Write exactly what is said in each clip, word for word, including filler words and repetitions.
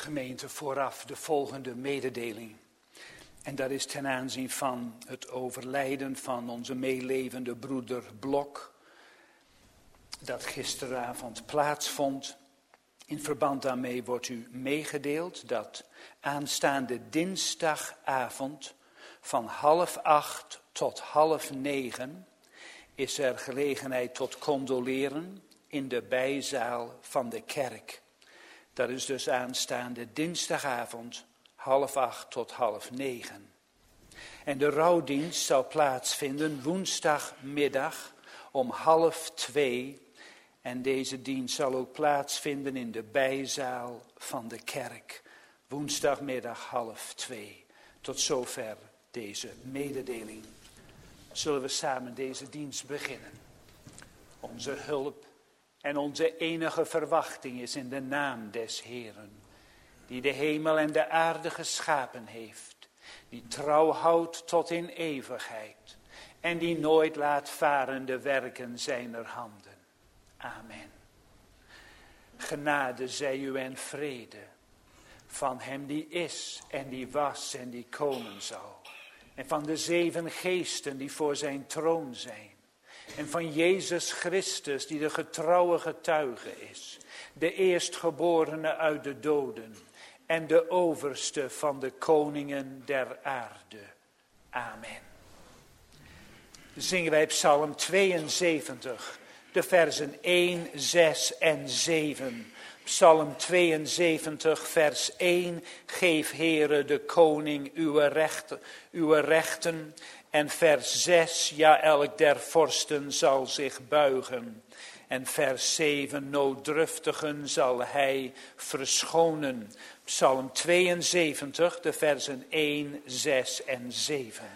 gemeente, vooraf de volgende mededeling. En dat is ten aanzien van het overlijden van onze meelevende broeder Blok, dat gisteravond plaatsvond. In verband daarmee wordt u meegedeeld dat aanstaande dinsdagavond van half acht tot half negen is er gelegenheid tot condoleren in de bijzaal van de kerk. Dat is dus aanstaande dinsdagavond, half acht tot half negen. En de rouwdienst zal plaatsvinden woensdagmiddag om half twee. En deze dienst zal ook plaatsvinden in de bijzaal van de kerk. Woensdagmiddag half twee. Tot zover deze mededeling. Zullen we samen deze dienst beginnen. Onze hulp en onze enige verwachting is in de naam des Heeren, die de hemel en de aarde geschapen heeft, die trouw houdt tot in eeuwigheid en die nooit laat varen de werken zijner handen. Amen. Genade zij u en vrede van hem die is en die was en die komen zal. En van de zeven geesten die voor zijn troon zijn. En van Jezus Christus die de getrouwe getuige is. De eerstgeborene uit de doden. En de overste van de koningen der aarde. Amen. Zingen wij Psalm tweeënzeventig. De versen één, zes en zeven. Psalm tweeënzeventig, vers één. Geef, Heere, de koning uw rechten, uw rechten. En vers zes. Ja, elk der vorsten zal zich buigen. En vers zeven. Nooddruftigen zal hij verschonen. Psalm tweeënzeventig, de versen één, zes en zeven.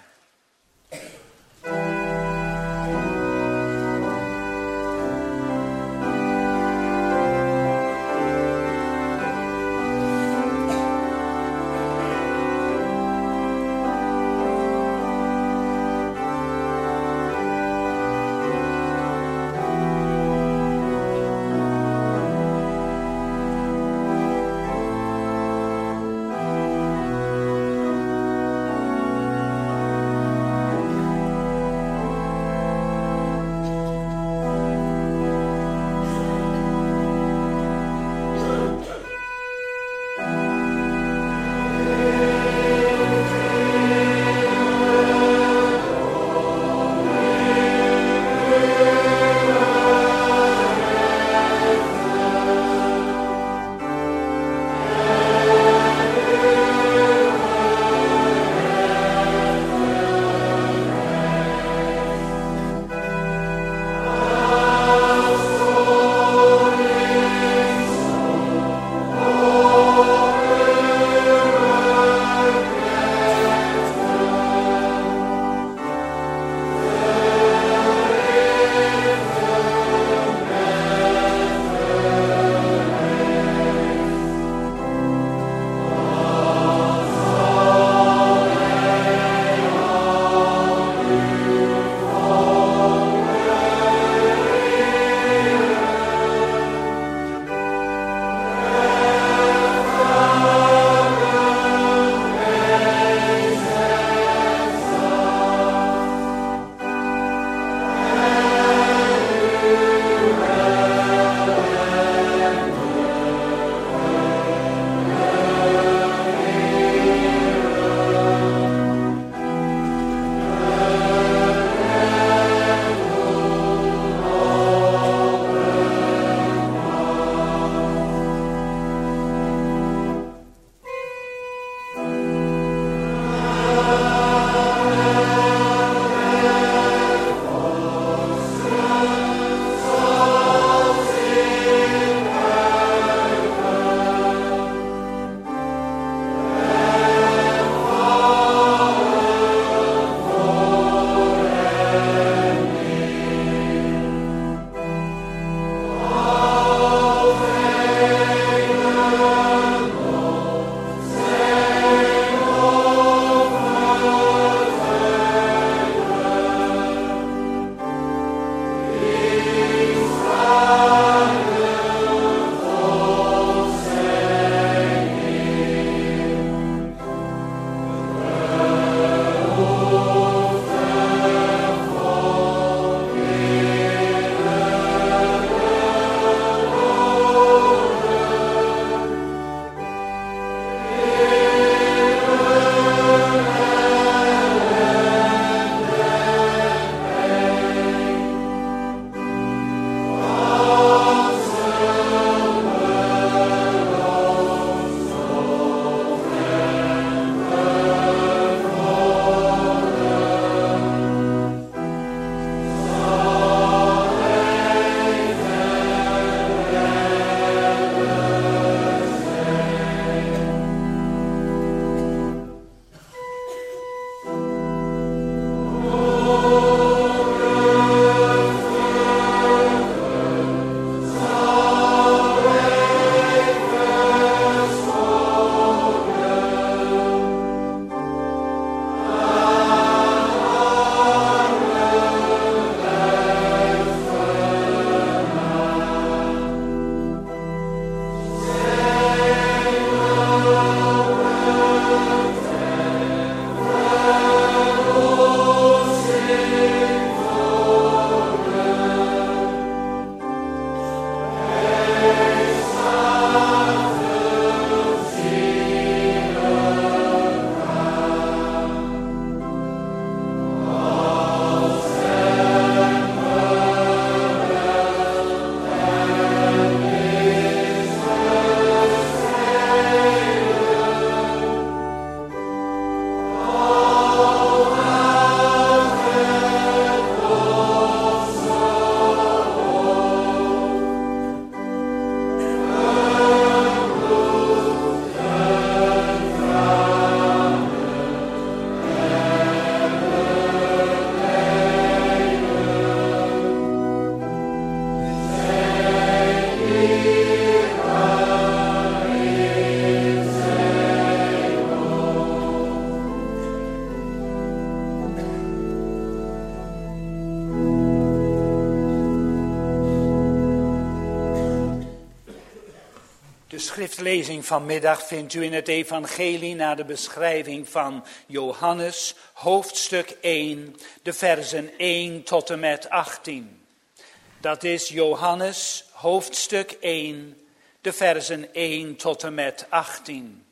schriftlezing vanmiddag vindt u in het evangelie naar de beschrijving van Johannes, hoofdstuk één, de versen één tot en met achttien. Dat is Johannes, hoofdstuk één, de versen één tot en met achttien.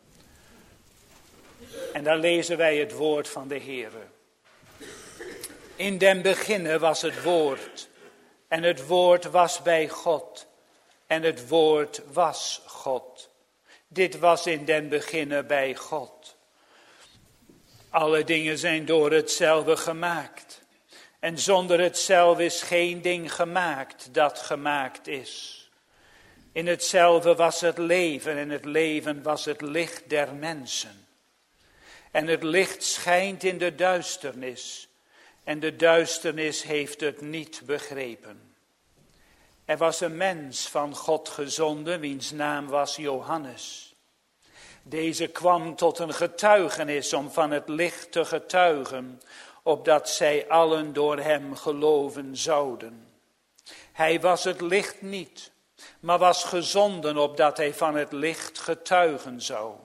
En daar lezen wij het woord van de Heere. In den beginne was het woord, en het woord was bij God. En het woord was God. Dit was in den beginne bij God. Alle dingen zijn door hetzelfde gemaakt. En zonder hetzelfde is geen ding gemaakt dat gemaakt is. In hetzelfde was het leven en het leven was het licht der mensen. En het licht schijnt in de duisternis. En de duisternis heeft het niet begrepen. Er was een mens van God gezonden, wiens naam was Johannes. Deze kwam tot een getuigenis om van het licht te getuigen, opdat zij allen door hem geloven zouden. Hij was het licht niet, maar was gezonden opdat hij van het licht getuigen zou.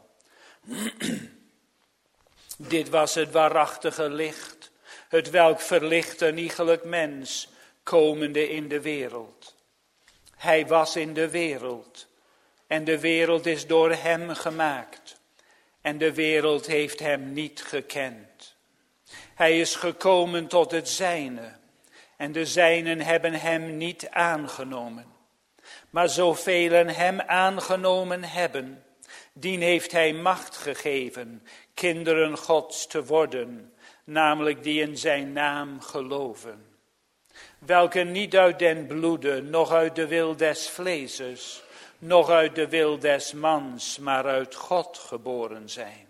Dit was het waarachtige licht, het welk verlicht een iegelijk mens, komende in de wereld. Hij was in de wereld en de wereld is door hem gemaakt en de wereld heeft hem niet gekend. Hij is gekomen tot het zijne en de zijnen hebben hem niet aangenomen. Maar zoveel hem aangenomen hebben, dien heeft hij macht gegeven kinderen Gods te worden, namelijk die in zijn naam geloven. Welke niet uit den bloede, noch uit de wil des vleeses, noch uit de wil des mans, maar uit God geboren zijn.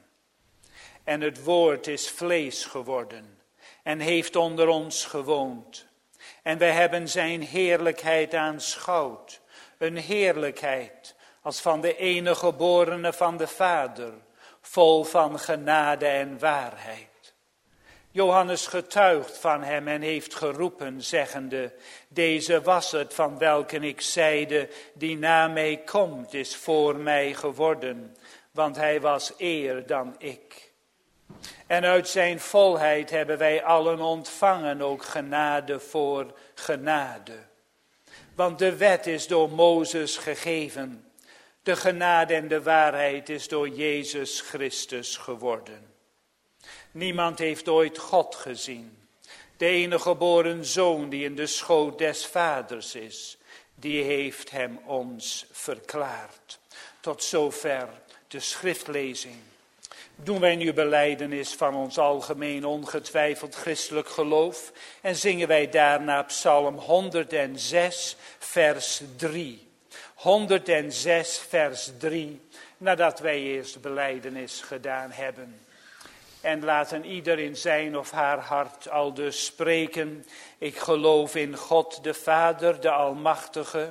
En het woord is vlees geworden en heeft onder ons gewoond. En wij hebben zijn heerlijkheid aanschouwd, een heerlijkheid als van de enige geborene van de Vader, vol van genade en waarheid. Johannes getuigt van hem en heeft geroepen, zeggende, deze was het van welke ik zeide, die na mij komt, is voor mij geworden, want hij was eer dan ik. En uit zijn volheid hebben wij allen ontvangen, ook genade voor genade. Want de wet is door Mozes gegeven, de genade en de waarheid is door Jezus Christus geworden. Niemand heeft ooit God gezien. De enige geboren zoon die in de schoot des vaders is, die heeft hem ons verklaard. Tot zover de schriftlezing. Doen wij nu belijdenis van ons algemeen ongetwijfeld christelijk geloof en zingen wij daarna Psalm honderdzes vers drie. honderdzes vers drie, nadat wij eerst belijdenis gedaan hebben. En laten ieder in zijn of haar hart aldus spreken. Ik geloof in God de Vader, de Almachtige,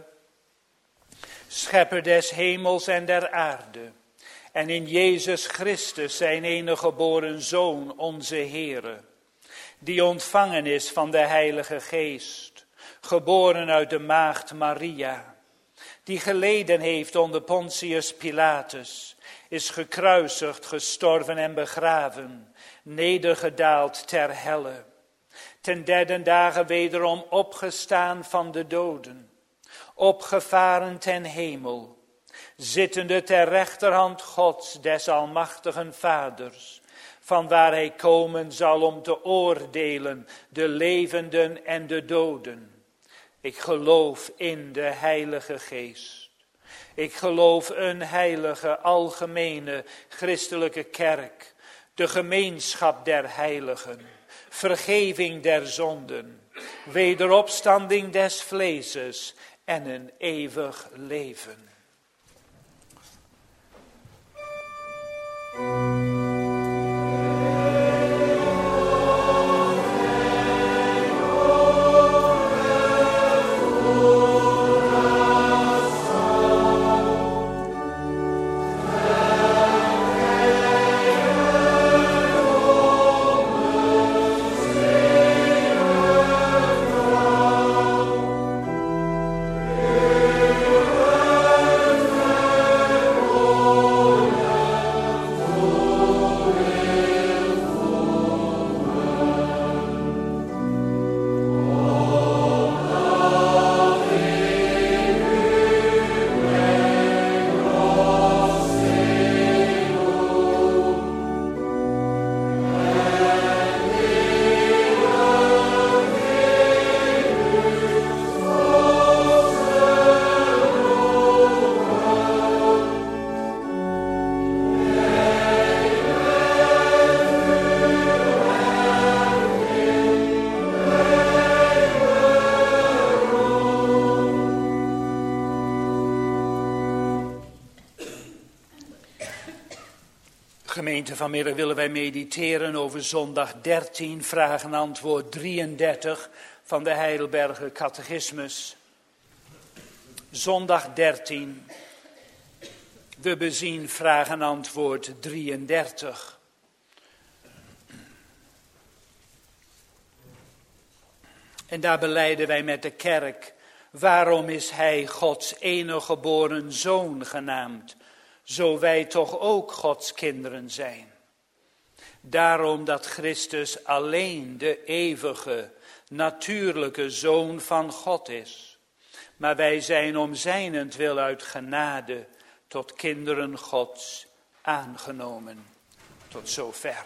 schepper des hemels en der aarde. En in Jezus Christus, zijn enige geboren Zoon, onze Heere, die ontvangen is van de Heilige Geest, geboren uit de maagd Maria, die geleden heeft onder Pontius Pilatus, is gekruisigd, gestorven en begraven, nedergedaald ter helle, ten derde dagen wederom opgestaan van de doden, opgevaren ten hemel, zittende ter rechterhand Gods, des almachtigen Vaders, van waar hij komen zal om te oordelen de levenden en de doden. Ik geloof in de Heilige Geest. Ik geloof een heilige, algemene, christelijke kerk, de gemeenschap der heiligen, vergeving der zonden, wederopstanding des vleeses en een eeuwig leven. Amen. Gemeente, vanmiddag willen wij mediteren over zondag dertien, vraag en antwoord drieëndertig van de Heidelberger Catechismus. Zondag dertien, we bezien vraag en antwoord drieëndertig. En daar belijden wij met de kerk, waarom is hij Gods enige geboren zoon genaamd? Zo wij toch ook Gods kinderen zijn. Daarom dat Christus alleen de eeuwige, natuurlijke Zoon van God is. Maar wij zijn om zijnentwil uit genade tot kinderen Gods aangenomen. Tot zover.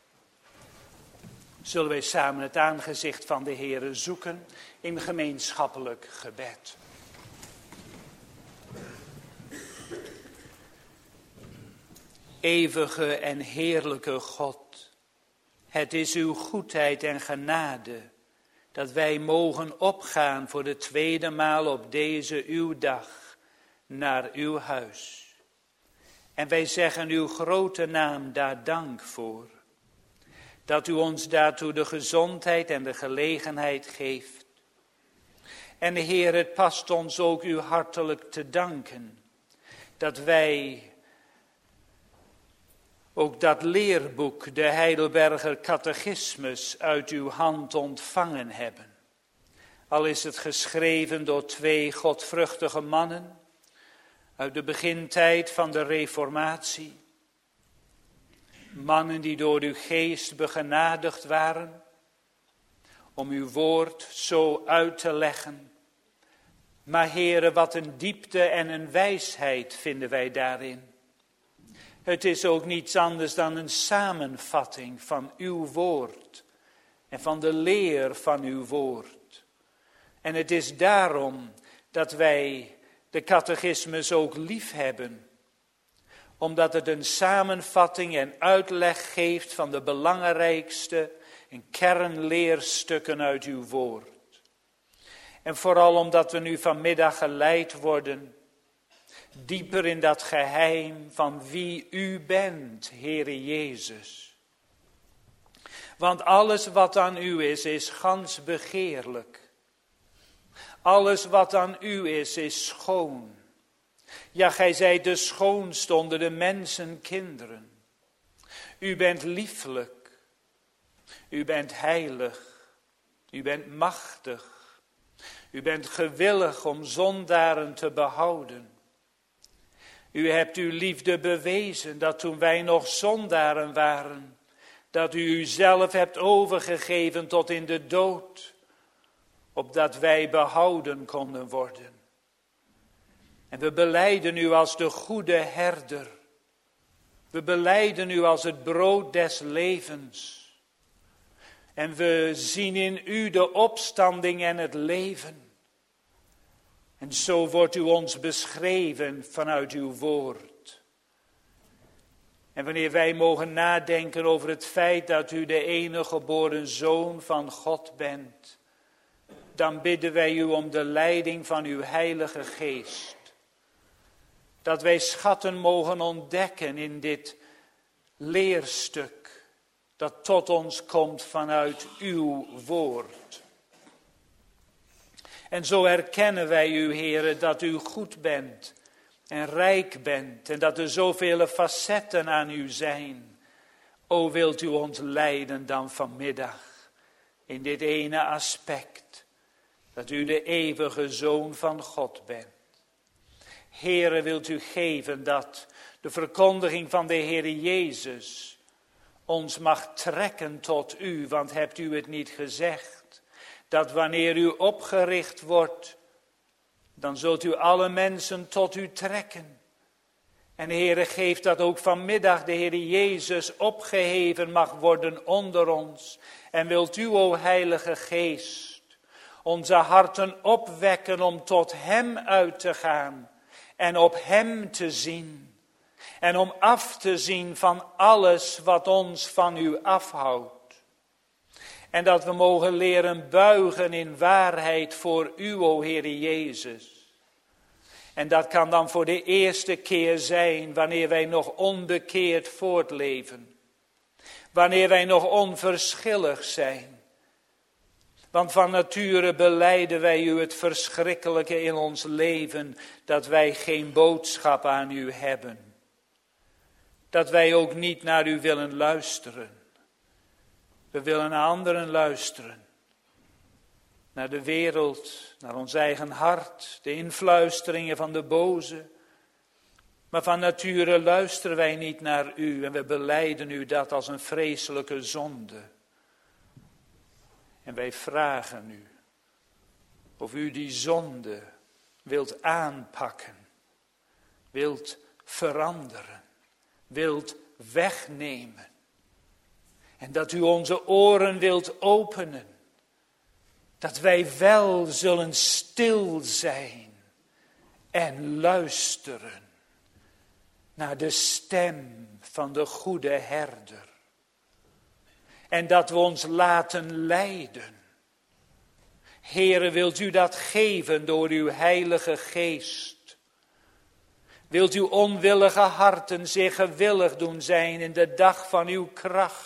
Zullen wij samen het aangezicht van de Heere zoeken in gemeenschappelijk gebed. Eeuwige en heerlijke God, het is uw goedheid en genade dat wij mogen opgaan voor de tweede maal op deze uw dag naar uw huis. En wij zeggen uw grote naam daar dank voor, dat u ons daartoe de gezondheid en de gelegenheid geeft. En Heer, het past ons ook u hartelijk te danken, dat wij ook dat leerboek, de Heidelberger Catechismus, uit uw hand ontvangen hebben. Al is het geschreven door twee godvruchtige mannen uit de begintijd van de Reformatie. Mannen die door uw geest begenadigd waren om uw woord zo uit te leggen. Maar Heere, wat een diepte en een wijsheid vinden wij daarin. Het is ook niets anders dan een samenvatting van uw woord en van de leer van uw woord. En het is daarom dat wij de catechismus ook lief hebben, omdat het een samenvatting en uitleg geeft van de belangrijkste en kernleerstukken uit uw woord. En vooral omdat we nu vanmiddag geleid worden dieper in dat geheim van wie u bent, Heere Jezus. Want alles wat aan u is, is gans begeerlijk. Alles wat aan u is, is schoon. Ja, gij zijt de schoonste onder de mensenkinderen. U bent lieflijk. U bent heilig. U bent machtig. U bent gewillig om zondaren te behouden. U hebt uw liefde bewezen dat toen wij nog zondaren waren, dat u uzelf hebt overgegeven tot in de dood, opdat wij behouden konden worden. En we belijden u als de goede herder. We belijden u als het brood des levens. En we zien in u de opstanding en het leven. En zo wordt u ons beschreven vanuit uw woord. En wanneer wij mogen nadenken over het feit dat u de enige geboren Zoon van God bent, dan bidden wij u om de leiding van uw Heilige Geest. Dat wij schatten mogen ontdekken in dit leerstuk dat tot ons komt vanuit uw woord. En zo erkennen wij u, Heere, dat u goed bent en rijk bent en dat er zoveel facetten aan u zijn. O, wilt u ons leiden dan vanmiddag in dit ene aspect, dat u de eeuwige Zoon van God bent. Heere, wilt u geven dat de verkondiging van de Heere Jezus ons mag trekken tot u, want hebt u het niet gezegd? Dat wanneer u opgericht wordt, dan zult u alle mensen tot u trekken. En Heere, geef dat ook vanmiddag de Heere Jezus opgeheven mag worden onder ons. En wilt u, o Heilige Geest, onze harten opwekken om tot hem uit te gaan en op hem te zien. En om af te zien van alles wat ons van u afhoudt. En dat we mogen leren buigen in waarheid voor u, o Heere Jezus. En dat kan dan voor de eerste keer zijn wanneer wij nog onbekeerd voortleven. Wanneer wij nog onverschillig zijn. Want van nature belijden wij u het verschrikkelijke in ons leven, dat wij geen boodschap aan u hebben. Dat wij ook niet naar u willen luisteren. We willen naar anderen luisteren. Naar de wereld, naar ons eigen hart, de influisteringen van de boze. Maar van nature luisteren wij niet naar u en we belijden u dat als een vreselijke zonde. En wij vragen u of u die zonde wilt aanpakken, wilt veranderen, wilt wegnemen. En dat u onze oren wilt openen. Dat wij wel zullen stil zijn en luisteren naar de stem van de goede herder. En dat we ons laten leiden. Heere, wilt u dat geven door uw heilige geest? Wilt uw onwillige harten zich gewillig doen zijn in de dag van uw kracht?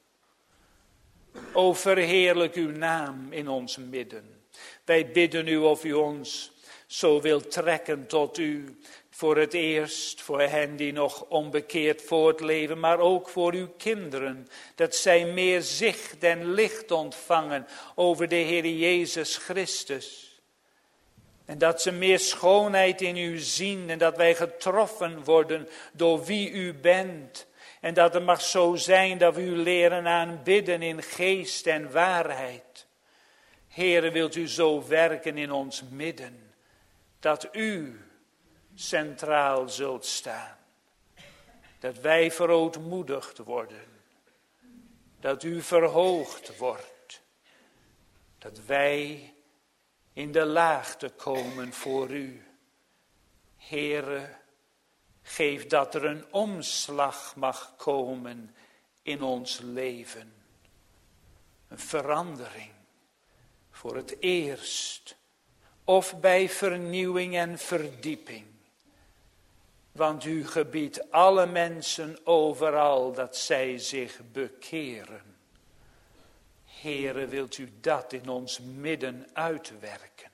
O, verheerlijk uw naam in ons midden. Wij bidden u of u ons zo wilt trekken tot u. Voor het eerst, voor hen die nog onbekeerd voortleven, maar ook voor uw kinderen. Dat zij meer zicht en licht ontvangen over de Heer Jezus Christus. En dat ze meer schoonheid in u zien en dat wij getroffen worden door wie u bent. En dat het mag zo zijn dat we u leren aanbidden in geest en waarheid. Heere, wilt u zo werken in ons midden, dat u centraal zult staan. Dat wij verootmoedigd worden. Dat u verhoogd wordt. Dat wij in de laagte komen voor u. Heere, geef dat er een omslag mag komen in ons leven. Een verandering voor het eerst. Of bij vernieuwing en verdieping. Want u gebiedt alle mensen overal dat zij zich bekeren. Heere, wilt u dat in ons midden uitwerken?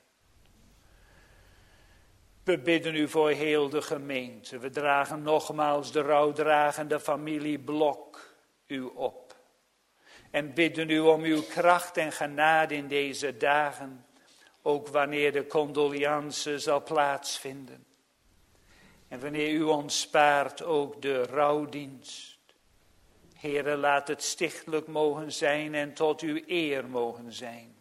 We bidden u voor heel de gemeente. We dragen nogmaals de rouwdragende familie Blok u op. En bidden u om uw kracht en genade in deze dagen. Ook wanneer de condoliance zal plaatsvinden. En wanneer u ons spaart ook de rouwdienst. Heere, laat het stichtelijk mogen zijn en tot uw eer mogen zijn.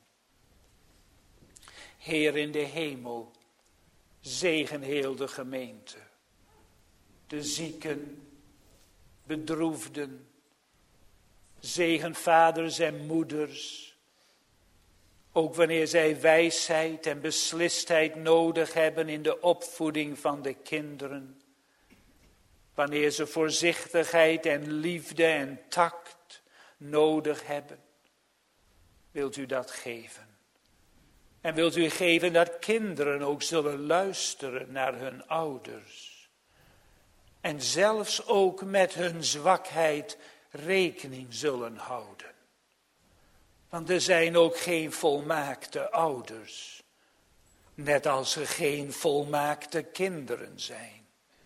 Heer in de hemel, zegen heel de gemeente. De zieken, bedroefden, zegen vaders en moeders. Ook wanneer zij wijsheid en beslistheid nodig hebben in de opvoeding van de kinderen. Wanneer ze voorzichtigheid en liefde en tact nodig hebben. Wilt u dat geven? En wilt u geven dat kinderen ook zullen luisteren naar hun ouders. En zelfs ook met hun zwakheid rekening zullen houden. Want er zijn ook geen volmaakte ouders. Net als er geen volmaakte kinderen zijn.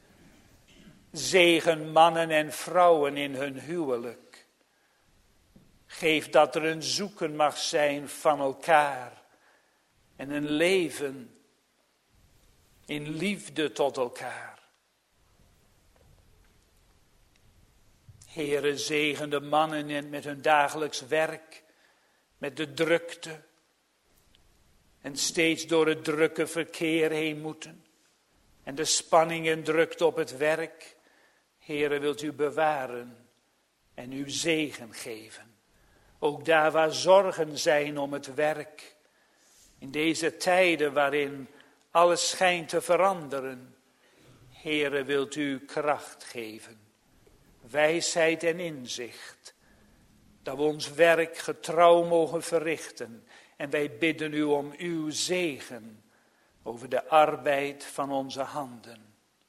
Zegen mannen en vrouwen in hun huwelijk. Geef dat er een zoeken mag zijn van elkaar. En een leven in liefde tot elkaar. Heere, zegen de mannen met hun dagelijks werk. Met de drukte. En steeds door het drukke verkeer heen moeten. En de spanning en drukte op het werk. Heere, wilt u bewaren. En uw zegen geven. Ook daar waar zorgen zijn om het werk. In deze tijden waarin alles schijnt te veranderen. Heere, wilt u kracht geven. Wijsheid en inzicht. Dat we ons werk getrouw mogen verrichten. En wij bidden u om uw zegen over de arbeid van onze handen.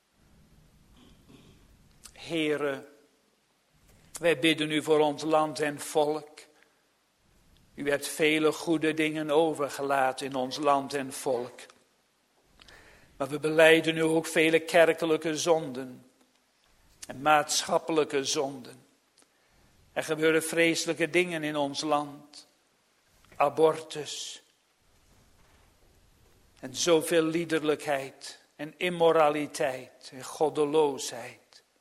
Heere, wij bidden u voor ons land en volk. U hebt vele goede dingen overgelaten in ons land en volk. Maar we belijden nu ook vele kerkelijke zonden en maatschappelijke zonden. Er gebeuren vreselijke dingen in ons land. Abortus. En zoveel liederlijkheid en immoraliteit en goddeloosheid.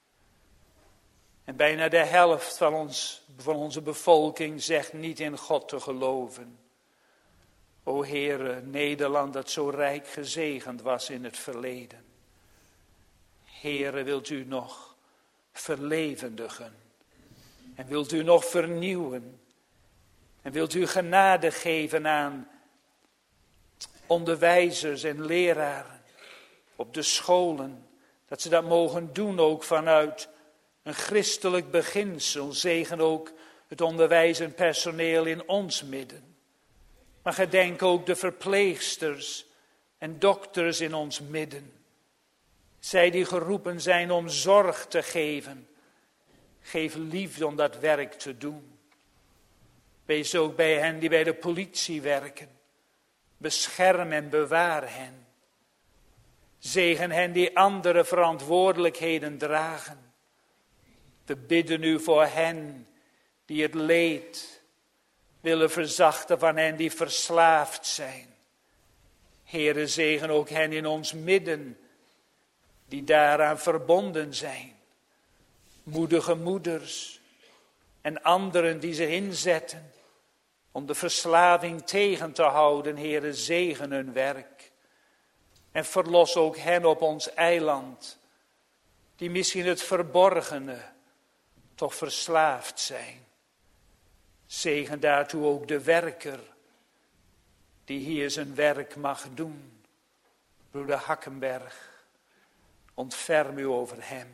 En bijna de helft van, ons, van onze bevolking zegt niet in God te geloven. O Heere, Nederland dat zo rijk gezegend was in het verleden. Heere, wilt u nog verlevendigen. En wilt u nog vernieuwen. En wilt u genade geven aan onderwijzers en leraren op de scholen. Dat ze dat mogen doen ook vanuit een christelijk beginsel. Zegen ook het onderwijs en personeel in ons midden. Maar gedenk ook de verpleegsters en dokters in ons midden. Zij die geroepen zijn om zorg te geven. Geef liefde om dat werk te doen. Wees ook bij hen die bij de politie werken. Bescherm en bewaar hen. Zegen hen die andere verantwoordelijkheden dragen. We bidden u voor hen die het leed willen verzachten van hen die verslaafd zijn. Heere, zegen ook hen in ons midden die daaraan verbonden zijn. Moedige moeders en anderen die zich inzetten om de verslaving tegen te houden. Heere, zegen hun werk. En verlos ook hen op ons eiland die misschien het verborgene toch verslaafd zijn. Zegen daartoe ook de werker die hier zijn werk mag doen. Broeder Hakkenberg, ontferm u over hem.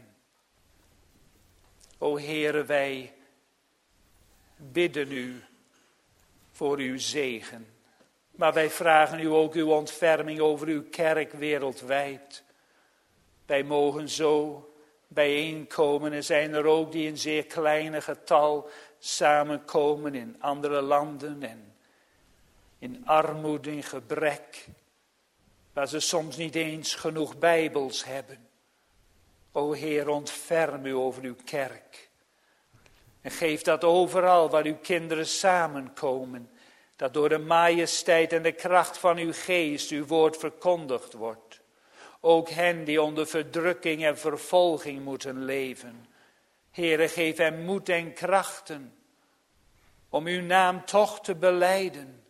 O Heere, wij bidden u voor uw zegen. Maar wij vragen u ook uw ontferming over uw kerk wereldwijd. Wij mogen zo bijeenkomen. Er zijn er ook die in zeer kleine getal samenkomen in andere landen en in armoede, in gebrek, waar ze soms niet eens genoeg Bijbels hebben. O Heer, ontferm u over uw kerk. En geef dat overal waar uw kinderen samenkomen, dat door de majesteit en de kracht van uw geest uw woord verkondigd wordt. Ook hen die onder verdrukking en vervolging moeten leven. Heere, geef hen moed en krachten om uw naam toch te belijden.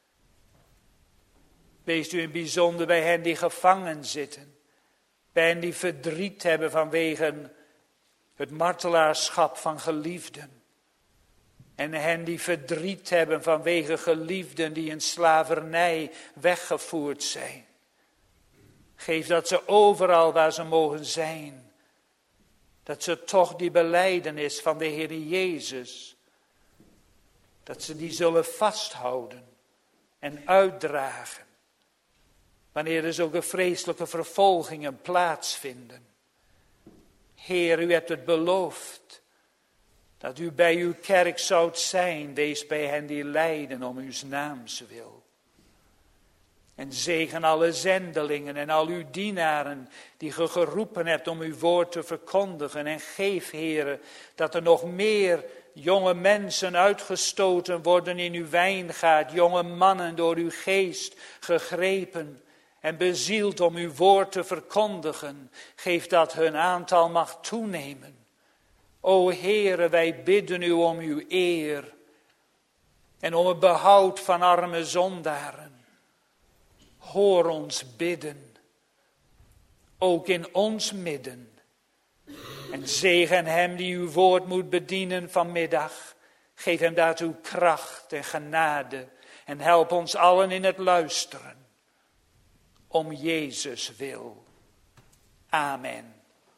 Wees u in het bijzonder bij hen die gevangen zitten. Bij hen die verdriet hebben vanwege het martelaarschap van geliefden. En hen die verdriet hebben vanwege geliefden die in slavernij weggevoerd zijn. Geef dat ze overal waar ze mogen zijn, dat ze toch die belijdenis van de Heer Jezus, dat ze die zullen vasthouden en uitdragen. Wanneer er zulke vreselijke vervolgingen plaatsvinden. Heer, u hebt het beloofd dat u bij uw kerk zoudt zijn. Wees bij hen die lijden om uw naams wil. En zegen alle zendelingen en al uw dienaren die ge geroepen hebt om uw woord te verkondigen. En geef, Heere, dat er nog meer jonge mensen uitgestoten worden in uw wijngaard. Jonge mannen door uw geest gegrepen en bezield om uw woord te verkondigen. Geef dat hun aantal mag toenemen. O Heere, wij bidden u om uw eer en om het behoud van arme zondaren. Hoor ons bidden, ook in ons midden. En zegen hem die uw woord moet bedienen vanmiddag. Geef hem daartoe kracht en genade. En help ons allen in het luisteren. Om Jezus wil. Amen.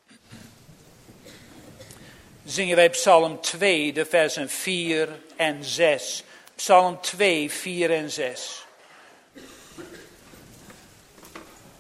Zingen wij Psalm twee, de versen vier en zes. Psalm twee, vier en zes.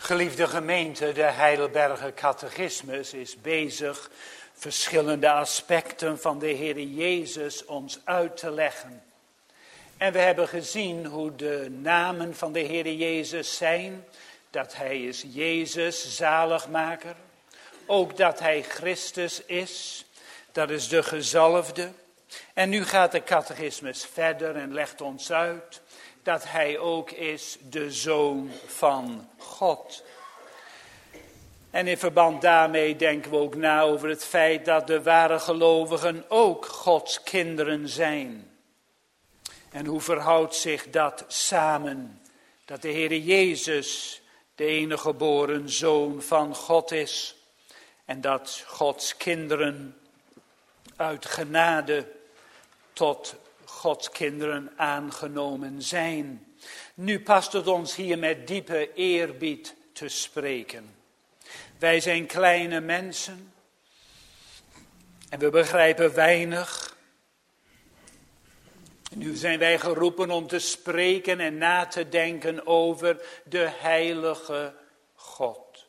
Geliefde gemeente, de Heidelberger Catechismus is bezig verschillende aspecten van de Heer Jezus ons uit te leggen. En we hebben gezien hoe de namen van de Heer Jezus zijn. Dat Hij is Jezus, zaligmaker. Ook dat Hij Christus is. Dat is de gezalfde. En nu gaat de catechismus verder en legt ons uit dat Hij ook is de Zoon van God. En in verband daarmee denken we ook na over het feit dat de ware gelovigen ook Gods kinderen zijn. En hoe verhoudt zich dat samen? Dat de Heer Jezus de enige geboren Zoon van God is. En dat Gods kinderen uit genade tot Gods kinderen aangenomen zijn. Nu past het ons hier met diepe eerbied te spreken. Wij zijn kleine mensen en we begrijpen weinig. Nu zijn wij geroepen om te spreken en na te denken over de heilige God.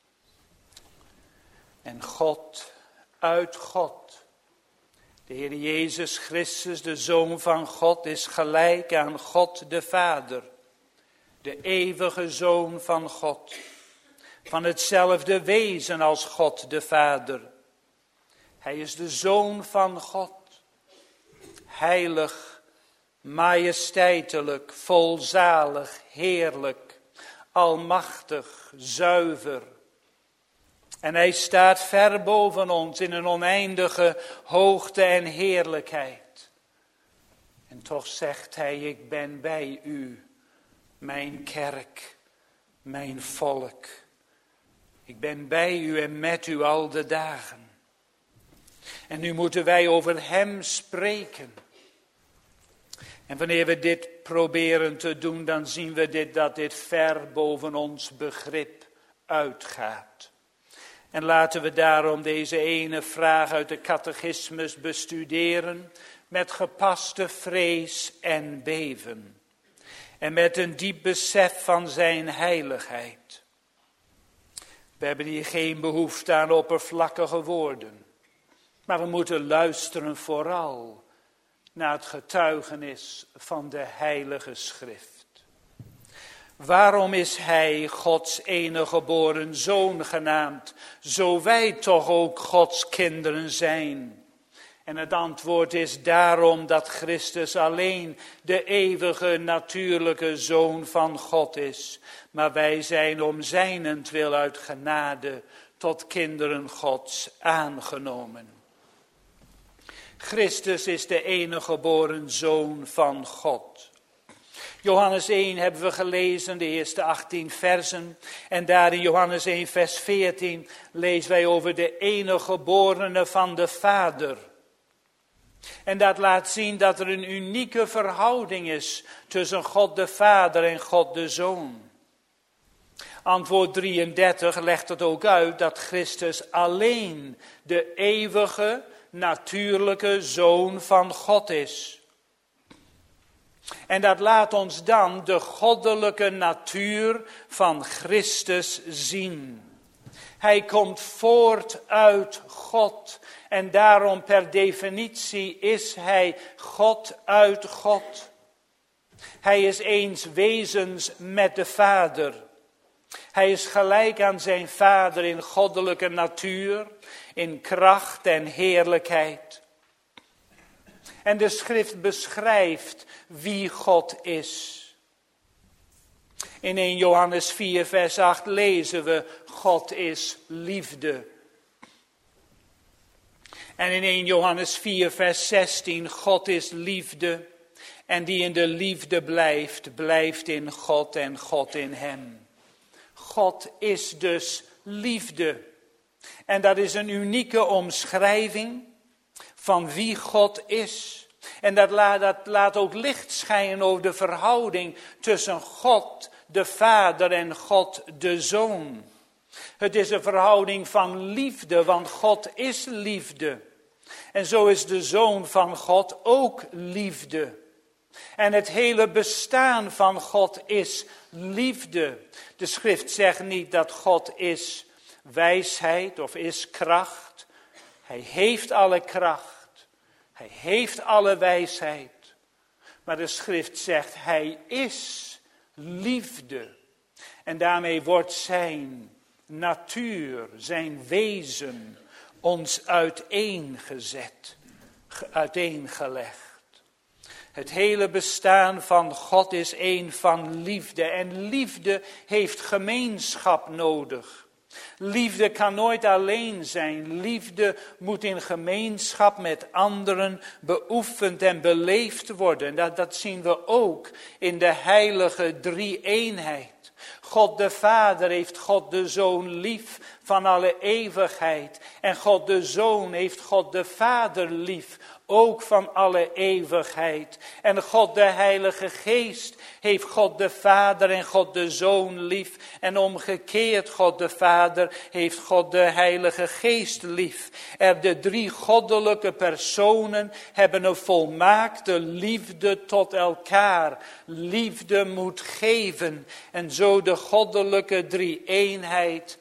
En God, uit God, de Heer Jezus Christus, de Zoon van God, is gelijk aan God de Vader, de eeuwige Zoon van God, van hetzelfde wezen als God de Vader. Hij is de Zoon van God, heilig, majesteitelijk, volzalig, heerlijk, almachtig, zuiver. En hij staat ver boven ons in een oneindige hoogte en heerlijkheid. En toch zegt hij, ik ben bij u, mijn kerk, mijn volk. Ik ben bij u en met u al de dagen. En nu moeten wij over hem spreken. En wanneer we dit proberen te doen, dan zien we dit, dat dit ver boven ons begrip uitgaat. En laten we daarom deze ene vraag uit de catechismus bestuderen met gepaste vrees en beven. En met een diep besef van zijn heiligheid. We hebben hier geen behoefte aan oppervlakkige woorden. Maar we moeten luisteren vooral naar het getuigenis van de Heilige Schrift. Waarom is hij Gods enige geboren Zoon genaamd, zo wij toch ook Gods kinderen zijn? En het antwoord is daarom dat Christus alleen de eeuwige natuurlijke Zoon van God is. Maar wij zijn om zijnentwil uit genade tot kinderen Gods aangenomen. Christus is de enige geboren Zoon van God. Johannes één hebben we gelezen, de eerste achttien versen. En daar in Johannes één vers veertien lezen wij over de enige geborene van de Vader. En dat laat zien dat er een unieke verhouding is tussen God de Vader en God de Zoon. Antwoord drieëndertig legt het ook uit dat Christus alleen de eeuwige, natuurlijke Zoon van God is. En dat laat ons dan de goddelijke natuur van Christus zien. Hij komt voort uit God. En daarom per definitie is hij God uit God. Hij is eens wezens met de Vader. Hij is gelijk aan zijn Vader in goddelijke natuur, in kracht en heerlijkheid. En de schrift beschrijft wie God is. In eerste Johannes vier vers acht lezen we, God is liefde. En in eerste Johannes vier vers zestien, God is liefde. En die in de liefde blijft, blijft in God en God in hem. God is dus liefde. En dat is een unieke omschrijving van wie God is. En dat laat, dat laat ook licht schijnen over de verhouding tussen God de Vader en God de Zoon. Het is een verhouding van liefde, want God is liefde. En zo is de Zoon van God ook liefde. En het hele bestaan van God is liefde. De schrift zegt niet dat God is wijsheid of is kracht. Hij heeft alle kracht. Hij heeft alle wijsheid. Maar de schrift zegt, hij is liefde. En daarmee wordt zijn natuur, zijn wezen ons uiteengezet, uiteengelegd. Het hele bestaan van God is één van liefde. En liefde heeft gemeenschap nodig. Liefde kan nooit alleen zijn. Liefde moet in gemeenschap met anderen beoefend en beleefd worden. En dat, dat zien we ook in de heilige drie-eenheid. God de Vader heeft God de Zoon lief van alle eeuwigheid. En God de Zoon heeft God de Vader lief, ook van alle eeuwigheid. En God de Heilige Geest heeft God de Vader en God de Zoon lief. En omgekeerd, God de Vader heeft God de Heilige Geest lief. Er de drie goddelijke personen hebben een volmaakte liefde tot elkaar. Liefde moet geven. En zo de goddelijke drie-eenheid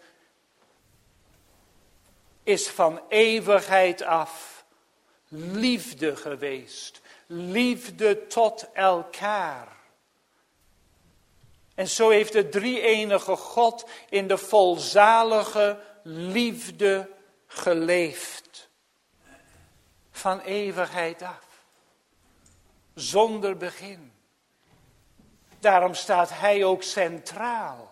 is van eeuwigheid af liefde geweest. Liefde tot elkaar. En zo heeft de drie-enige God in de volzalige liefde geleefd. Van eeuwigheid af. Zonder begin. Daarom staat hij ook centraal.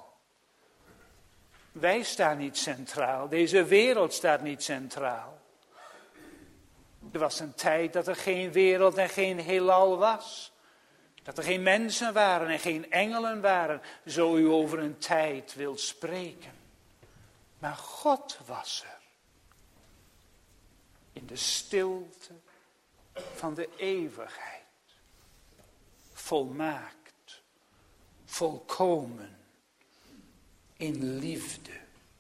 Wij staan niet centraal. Deze wereld staat niet centraal. Er was een tijd dat er geen wereld en geen heelal was. Dat er geen mensen waren en geen engelen waren. Zo u over een tijd wilt spreken. Maar God was er. In de stilte van de eeuwigheid. Volmaakt. Volkomen. In liefde.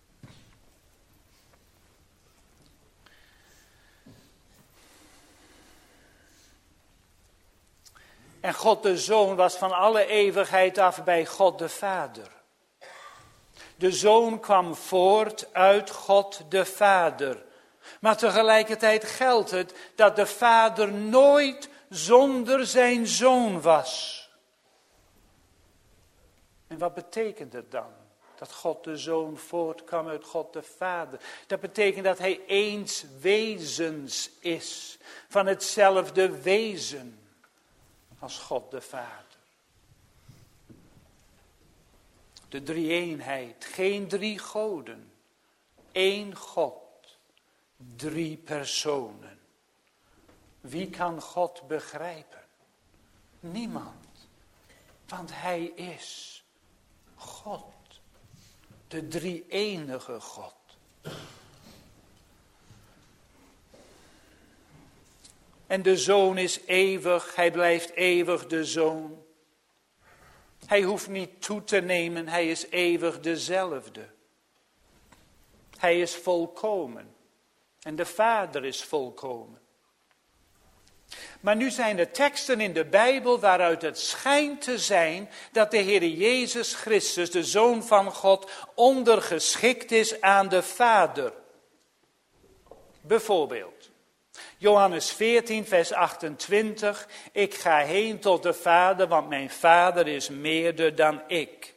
En God de Zoon was van alle eeuwigheid af bij God de Vader. De Zoon kwam voort uit God de Vader. Maar tegelijkertijd geldt het dat de Vader nooit zonder zijn Zoon was. En wat betekent het dan? Dat God de Zoon voortkwam uit God de Vader. Dat betekent dat hij eens wezens is. Van hetzelfde wezen als God de Vader. De drie-eenheid. Geen drie goden. Eén God. Drie personen. Wie kan God begrijpen? Niemand. Want hij is God. De drie-enige God. En de Zoon is eeuwig, hij blijft eeuwig de Zoon. Hij hoeft niet toe te nemen, hij is eeuwig dezelfde. Hij is volkomen. En de Vader is volkomen. Maar nu zijn er teksten in de Bijbel waaruit het schijnt te zijn dat de Heer Jezus Christus, de Zoon van God, ondergeschikt is aan de Vader. Bijvoorbeeld, Johannes veertien, vers achtentwintig. Ik ga heen tot de Vader, want mijn Vader is meerder dan ik.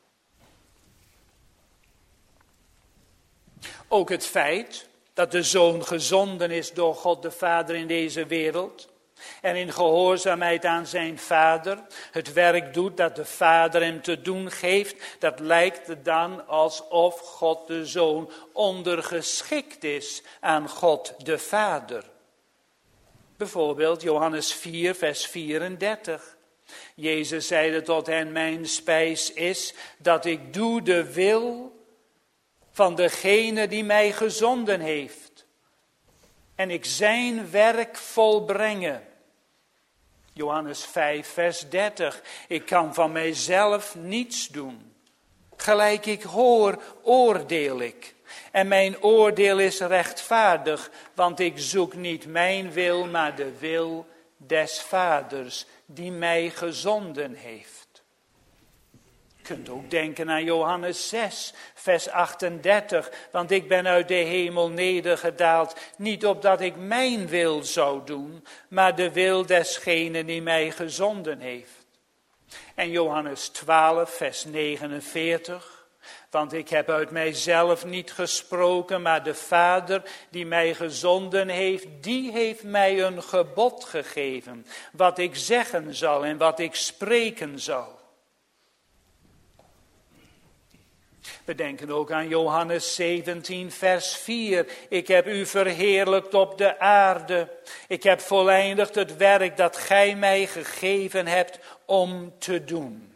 Ook het feit dat de Zoon gezonden is door God de Vader in deze wereld. En in gehoorzaamheid aan zijn Vader het werk doet dat de Vader hem te doen geeft. Dat lijkt dan alsof God de Zoon ondergeschikt is aan God de Vader. Bijvoorbeeld Johannes vier, vers vierendertig. Jezus zeide tot hen, mijn spijs is dat ik doe de wil van degene die mij gezonden heeft. En ik zijn werk volbrengen. Johannes vijf, vers dertig. Ik kan van mijzelf niets doen. Gelijk ik hoor, oordeel ik. En mijn oordeel is rechtvaardig, want ik zoek niet mijn wil, maar de wil des Vaders die mij gezonden heeft. Je kunt ook denken aan Johannes zes, vers achtendertig. Want ik ben uit de hemel nedergedaald, niet opdat ik mijn wil zou doen, maar de wil desgenen die mij gezonden heeft. En Johannes twaalf, vers negenenveertig. Want ik heb uit mijzelf niet gesproken, maar de Vader die mij gezonden heeft, die heeft mij een gebod gegeven. Wat ik zeggen zal en wat ik spreken zal. We denken ook aan Johannes zeventien, vers vier. Ik heb u verheerlijkt op de aarde. Ik heb voleindigd het werk dat gij mij gegeven hebt om te doen.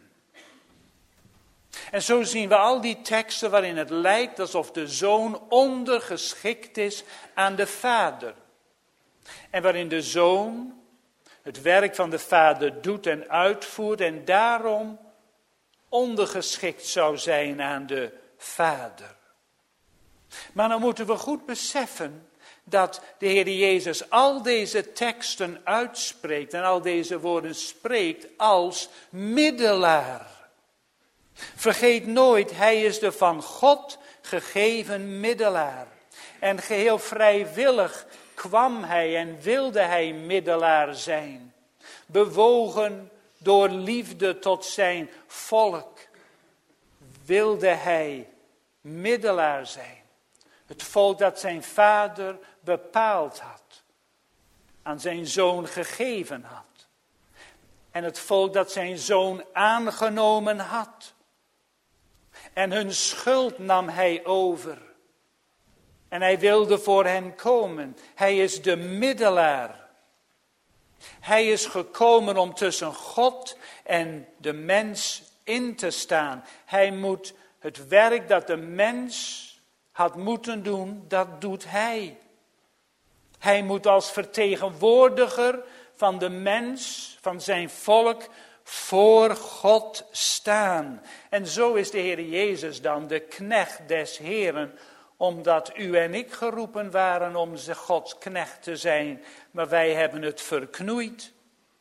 En zo zien we al die teksten waarin het lijkt alsof de Zoon ondergeschikt is aan de Vader. En waarin de Zoon het werk van de Vader doet en uitvoert en daarom ondergeschikt zou zijn aan de Vader. Maar dan moeten we goed beseffen dat de Heer Jezus al deze teksten uitspreekt en al deze woorden spreekt als middelaar. Vergeet nooit, hij is de van God gegeven middelaar. En geheel vrijwillig kwam hij en wilde hij middelaar zijn. Bewogen door liefde tot zijn volk, wilde hij middelaar zijn. Het volk dat zijn vader bepaald had, aan zijn zoon gegeven had. En het volk dat zijn zoon aangenomen had. En hun schuld nam hij over. En hij wilde voor hen komen. Hij is de middelaar. Hij is gekomen om tussen God en de mens in te staan. Hij moet het werk dat de mens had moeten doen, dat doet hij. Hij moet als vertegenwoordiger van de mens, van zijn volk, voor God staan. En zo is de Heer Jezus dan de knecht des Heeren, omdat u en ik geroepen waren om Gods knecht te zijn, maar wij hebben het verknoeid.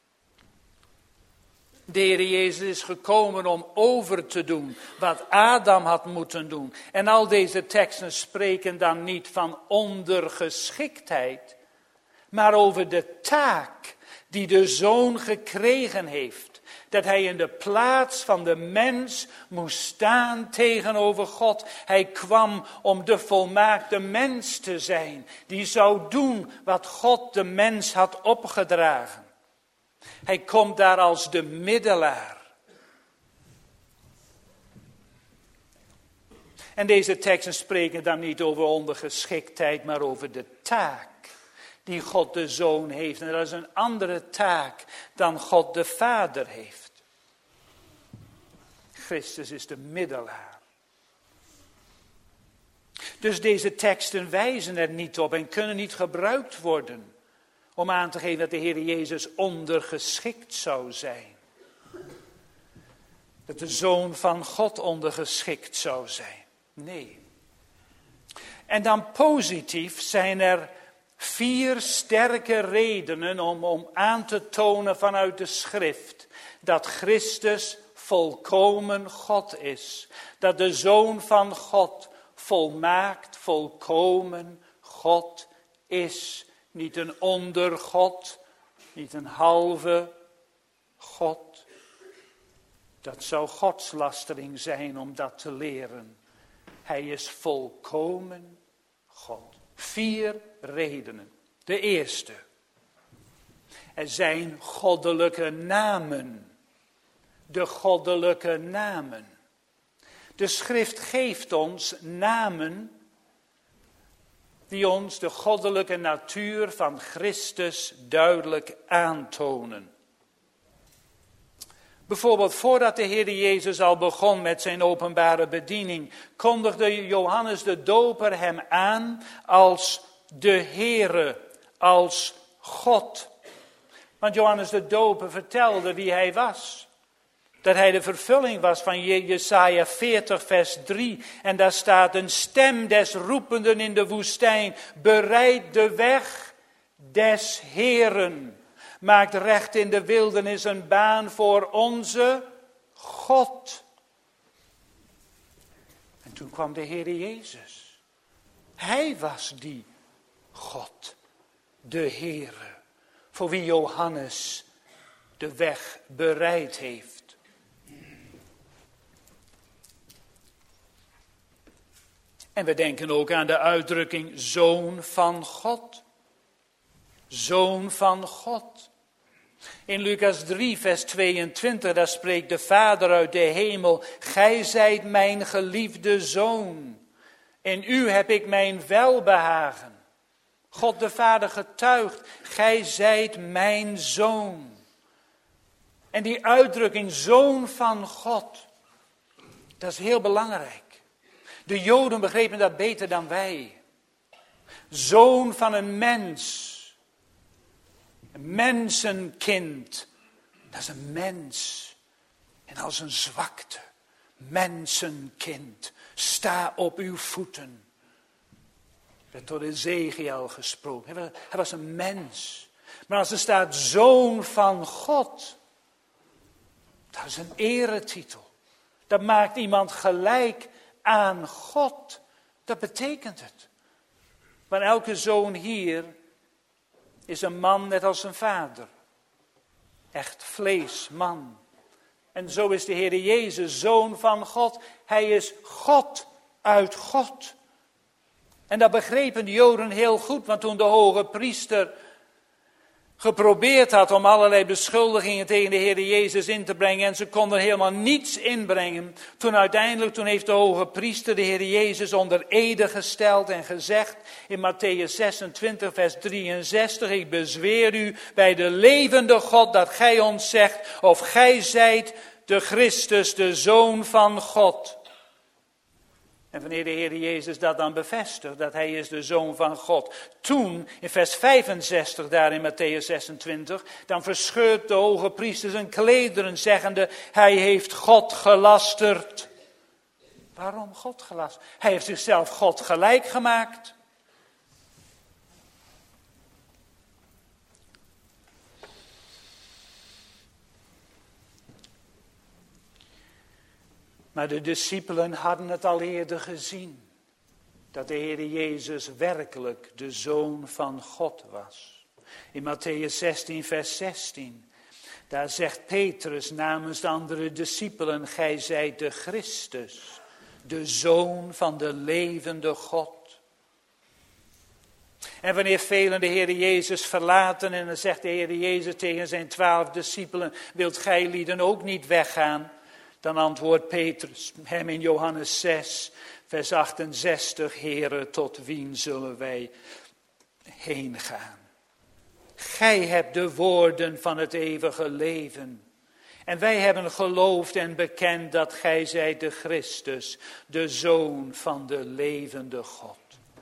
De Heer Jezus is gekomen om over te doen wat Adam had moeten doen. En al deze teksten spreken dan niet van ondergeschiktheid, maar over de taak die de Zoon gekregen heeft. Dat hij in de plaats van de mens moest staan tegenover God. Hij kwam om de volmaakte mens te zijn. Die zou doen wat God de mens had opgedragen. Hij komt daar als de middelaar. En deze teksten spreken dan niet over ondergeschiktheid, maar over de taak die God de Zoon heeft. En dat is een andere taak dan God de Vader heeft. Christus is de middelaar. Dus deze teksten wijzen er niet op en kunnen niet gebruikt worden om aan te geven dat de Heer Jezus ondergeschikt zou zijn. Dat de Zoon van God ondergeschikt zou zijn. Nee. En dan positief zijn er vier sterke redenen om, om aan te tonen vanuit de schrift dat Christus volkomen God is. Dat de Zoon van God volmaakt, volkomen God is. Niet een ondergod, niet een halve God. Dat zou godslastering zijn om dat te leren. Hij is volkomen God. Vier redenen. De eerste. Er zijn goddelijke namen. De goddelijke namen. De schrift geeft ons namen die ons de goddelijke natuur van Christus duidelijk aantonen. Bijvoorbeeld voordat de Heer Jezus al begon met zijn openbare bediening, kondigde Johannes de Doper hem aan als de Heere, als God. Want Johannes de Doper vertelde wie hij was. Dat hij de vervulling was van Jesaja veertig vers drie. En daar staat een stem des roependen in de woestijn. Bereid de weg des Heeren. Maakt recht in de wildernis een baan voor onze God. En toen kwam de Heer Jezus. Hij was die God, de Heere, voor wie Johannes de weg bereid heeft. En we denken ook aan de uitdrukking Zoon van God. Zoon van God. In Lucas drie, vers tweeëntwintig, daar spreekt de Vader uit de hemel. Gij zijt mijn geliefde Zoon. In u heb ik mijn welbehagen. God de Vader getuigt, gij zijt mijn Zoon. En die uitdrukking, Zoon van God, dat is heel belangrijk. De Joden begrepen dat beter dan wij. Zoon van een mens. Een mensenkind. Dat is een mens. En als een zwakte. Mensenkind. Sta op uw voeten. Werd door Ezekiel gesproken. Hij was een mens. Maar als er staat Zoon van God. Dat is een eretitel. Dat maakt iemand gelijk aan God. Dat betekent het. Maar elke zoon hier is een man net als zijn vader. Echt vlees, man. En zo is de Heer Jezus, Zoon van God. Hij is God uit God. En dat begrepen de Joden heel goed, want toen de hoge priester geprobeerd had om allerlei beschuldigingen tegen de Heer Jezus in te brengen en ze konden helemaal niets inbrengen. Toen uiteindelijk, toen heeft de hoge priester de Heer Jezus onder ede gesteld en gezegd in Matthäus zesentwintig vers drieënzestig, ik bezweer u bij de levende God dat gij ons zegt of gij zijt de Christus, de Zoon van God. En wanneer de Heer Jezus dat dan bevestigt, dat hij is de Zoon van God. Toen, in vers vijfenzestig daar in Matthäus zesentwintig, dan verscheurt de hoge priester zijn klederen, zeggende, hij heeft God gelasterd. Waarom God gelasterd? Hij heeft zichzelf God gelijk gemaakt. Maar de discipelen hadden het al eerder gezien. Dat de Heer Jezus werkelijk de Zoon van God was. In Matthäus zestien vers zestien. Daar zegt Petrus namens de andere discipelen. Gij zijt de Christus. De Zoon van de levende God. En wanneer velen de Heer Jezus verlaten. En dan zegt de Heer Jezus tegen zijn twaalf discipelen. Wilt gij lieden ook niet weggaan? Dan antwoordt Petrus hem in Johannes zes, vers achtenzestig, Heere, tot wien zullen wij heen gaan? Gij hebt de woorden van het eeuwige leven. En wij hebben geloofd en bekend dat gij zijt de Christus, de Zoon van de levende God.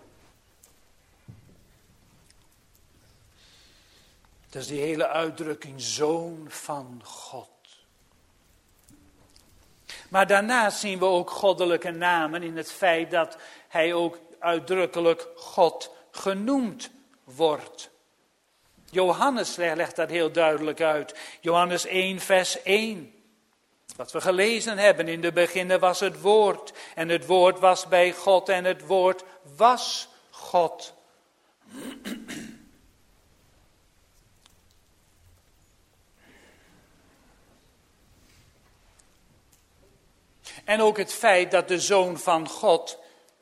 Dat is die hele uitdrukking, Zoon van God. Maar daarnaast zien we ook goddelijke namen in het feit dat hij ook uitdrukkelijk God genoemd wordt. Johannes legt dat heel duidelijk uit. Johannes één vers één. Wat we gelezen hebben, in de beginnen was het woord. En het woord was bij God en het woord was God. En ook het feit dat de Zoon van God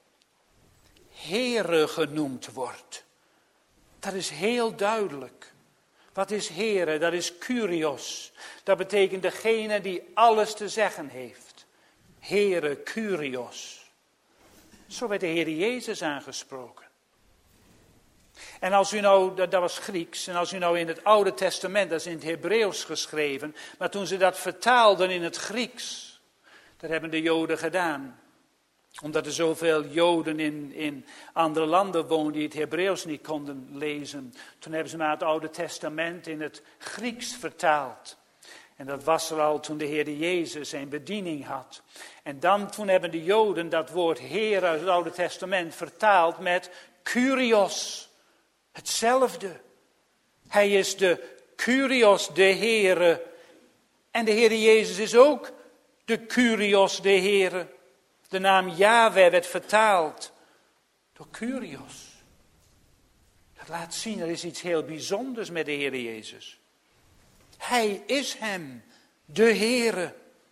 Heere genoemd wordt. Dat is heel duidelijk. Wat is Heere? Dat is Kyrios. Dat betekent degene die alles te zeggen heeft. Heere, Kyrios. Zo werd de Heer Jezus aangesproken. En als u nou, dat, dat was Grieks, en als u nou in het Oude Testament, dat is in het Hebreeuws geschreven, maar toen ze dat vertaalden in het Grieks, dat hebben de Joden gedaan. Omdat er zoveel Joden in, in andere landen woonden die het Hebreeuws niet konden lezen. Toen hebben ze maar het Oude Testament in het Grieks vertaald. En dat was er al toen de Heer Jezus zijn bediening had. En dan toen hebben de Joden dat woord Heer uit het Oude Testament vertaald met Kyrios. Hetzelfde. Hij is de Kyrios, de Heere. En de Heere Jezus is ook de Kyrios, de Heere. De naam Yahweh werd vertaald door Kyrios. Dat laat zien, er is iets heel bijzonders met de Heere Jezus. Hij is hem, de Heere.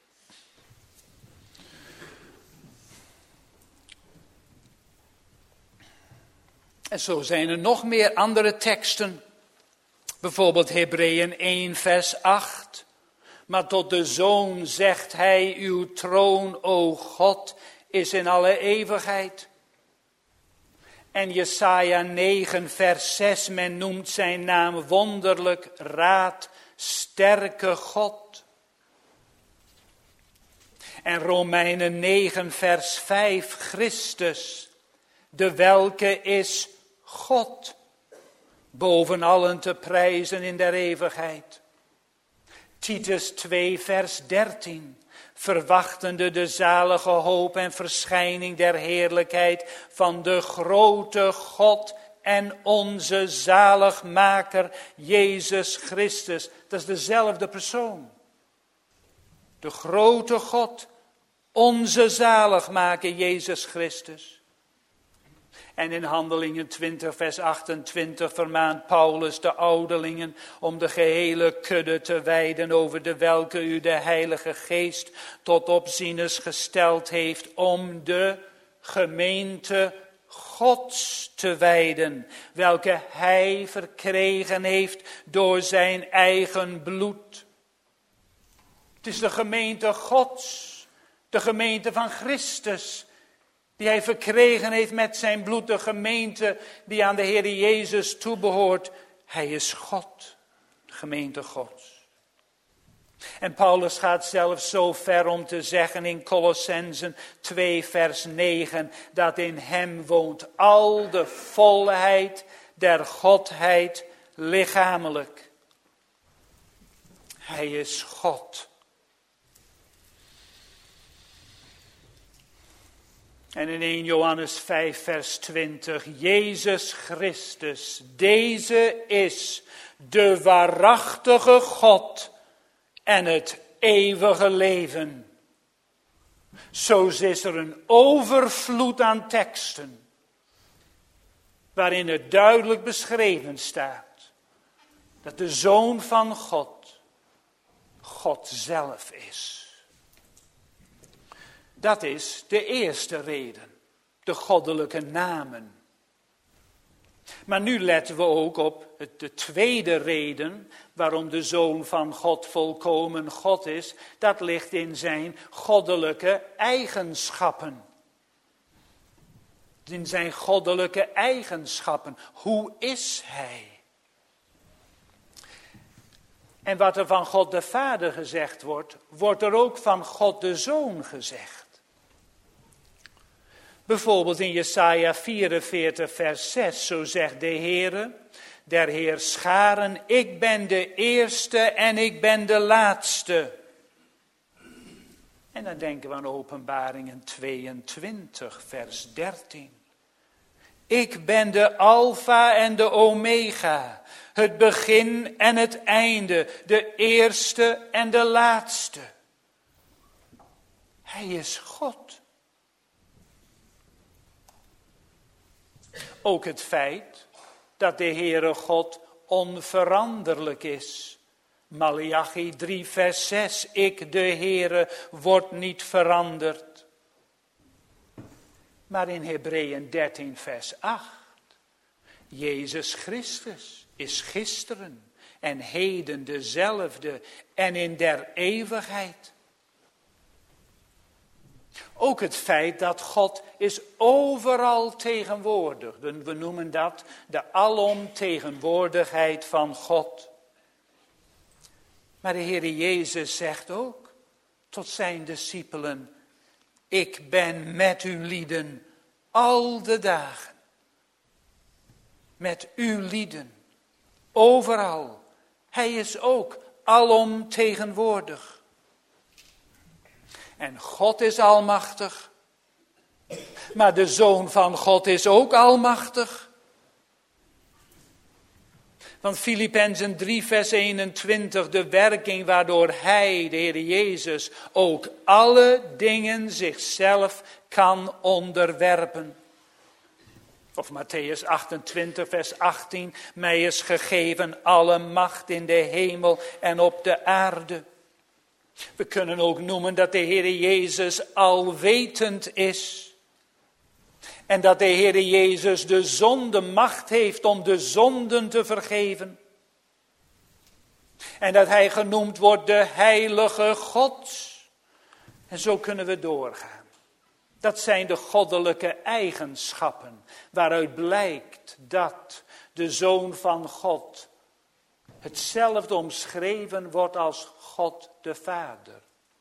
En zo zijn er nog meer andere teksten. Bijvoorbeeld Hebreeën één vers acht. Maar tot de Zoon zegt hij, uw troon, o God, is in alle eeuwigheid. En Jesaja negen vers zes, men noemt zijn naam wonderlijk, raad, sterke God. En Romeinen negen vers vijf, Christus, de welke is God, boven allen te prijzen in der eeuwigheid. Titus twee vers dertien, verwachtende de zalige hoop en verschijning der heerlijkheid van de grote God en onze zaligmaker Jezus Christus. Dat is dezelfde persoon. De grote God, onze zaligmaker Jezus Christus. En in Handelingen twintig vers achtentwintig vermaant Paulus de ouderlingen om de gehele kudde te wijden over de welke u de Heilige Geest tot opzieners gesteld heeft om de gemeente Gods te wijden, welke hij verkregen heeft door zijn eigen bloed. Het is de gemeente Gods, de gemeente van Christus, die hij verkregen heeft met zijn bloed, de gemeente die aan de Heer Jezus toebehoort. Hij is God, de gemeente Gods. En Paulus gaat zelfs zo ver om te zeggen in Colossenzen twee vers negen, dat in hem woont al de volheid der Godheid lichamelijk. Hij is God. En in eerste Johannes vijf vers twintig, Jezus Christus, deze is de waarachtige God en het eeuwige leven. Zo is er een overvloed aan teksten, waarin het duidelijk beschreven staat, dat de Zoon van God, God zelf is. Dat is de eerste reden, de goddelijke namen. Maar nu letten we ook op de tweede reden waarom de Zoon van God volkomen God is. Dat ligt in zijn goddelijke eigenschappen. In zijn goddelijke eigenschappen. Hoe is hij? En wat er van God de Vader gezegd wordt, wordt er ook van God de Zoon gezegd. Bijvoorbeeld in Jesaja vierenveertig vers zes, zo zegt de Heere, der Heer scharen, ik ben de eerste en ik ben de laatste. En dan denken we aan Openbaringen tweeëntwintig vers dertien. Ik ben de Alfa en de Omega, het begin en het einde, de eerste en de laatste. Hij is God. Ook het feit dat de Heere God onveranderlijk is. Maleachi drie vers zes, ik de Heere word niet veranderd. Maar in Hebreeën dertien vers acht, Jezus Christus is gisteren en heden dezelfde en in der eeuwigheid. Ook het feit dat God is overal tegenwoordig. We noemen dat de alomtegenwoordigheid van God. Maar de Heer Jezus zegt ook tot zijn discipelen, ik ben met u lieden al de dagen. Met u lieden, overal. Hij is ook alomtegenwoordig. En God is almachtig. Maar de Zoon van God is ook almachtig. Want Filippenzen drie vers eenentwintig, de werking waardoor hij, de Heer Jezus, ook alle dingen zichzelf kan onderwerpen. Of Matthäus achtentwintig vers achttien, mij is gegeven alle macht in de hemel en op de aarde. We kunnen ook noemen dat de Heer Jezus alwetend is. En dat de Heer Jezus de zonde macht heeft om de zonden te vergeven. En dat hij genoemd wordt de heilige God. En zo kunnen we doorgaan. Dat zijn de goddelijke eigenschappen waaruit blijkt dat de Zoon van God hetzelfde omschreven wordt als God de Vader.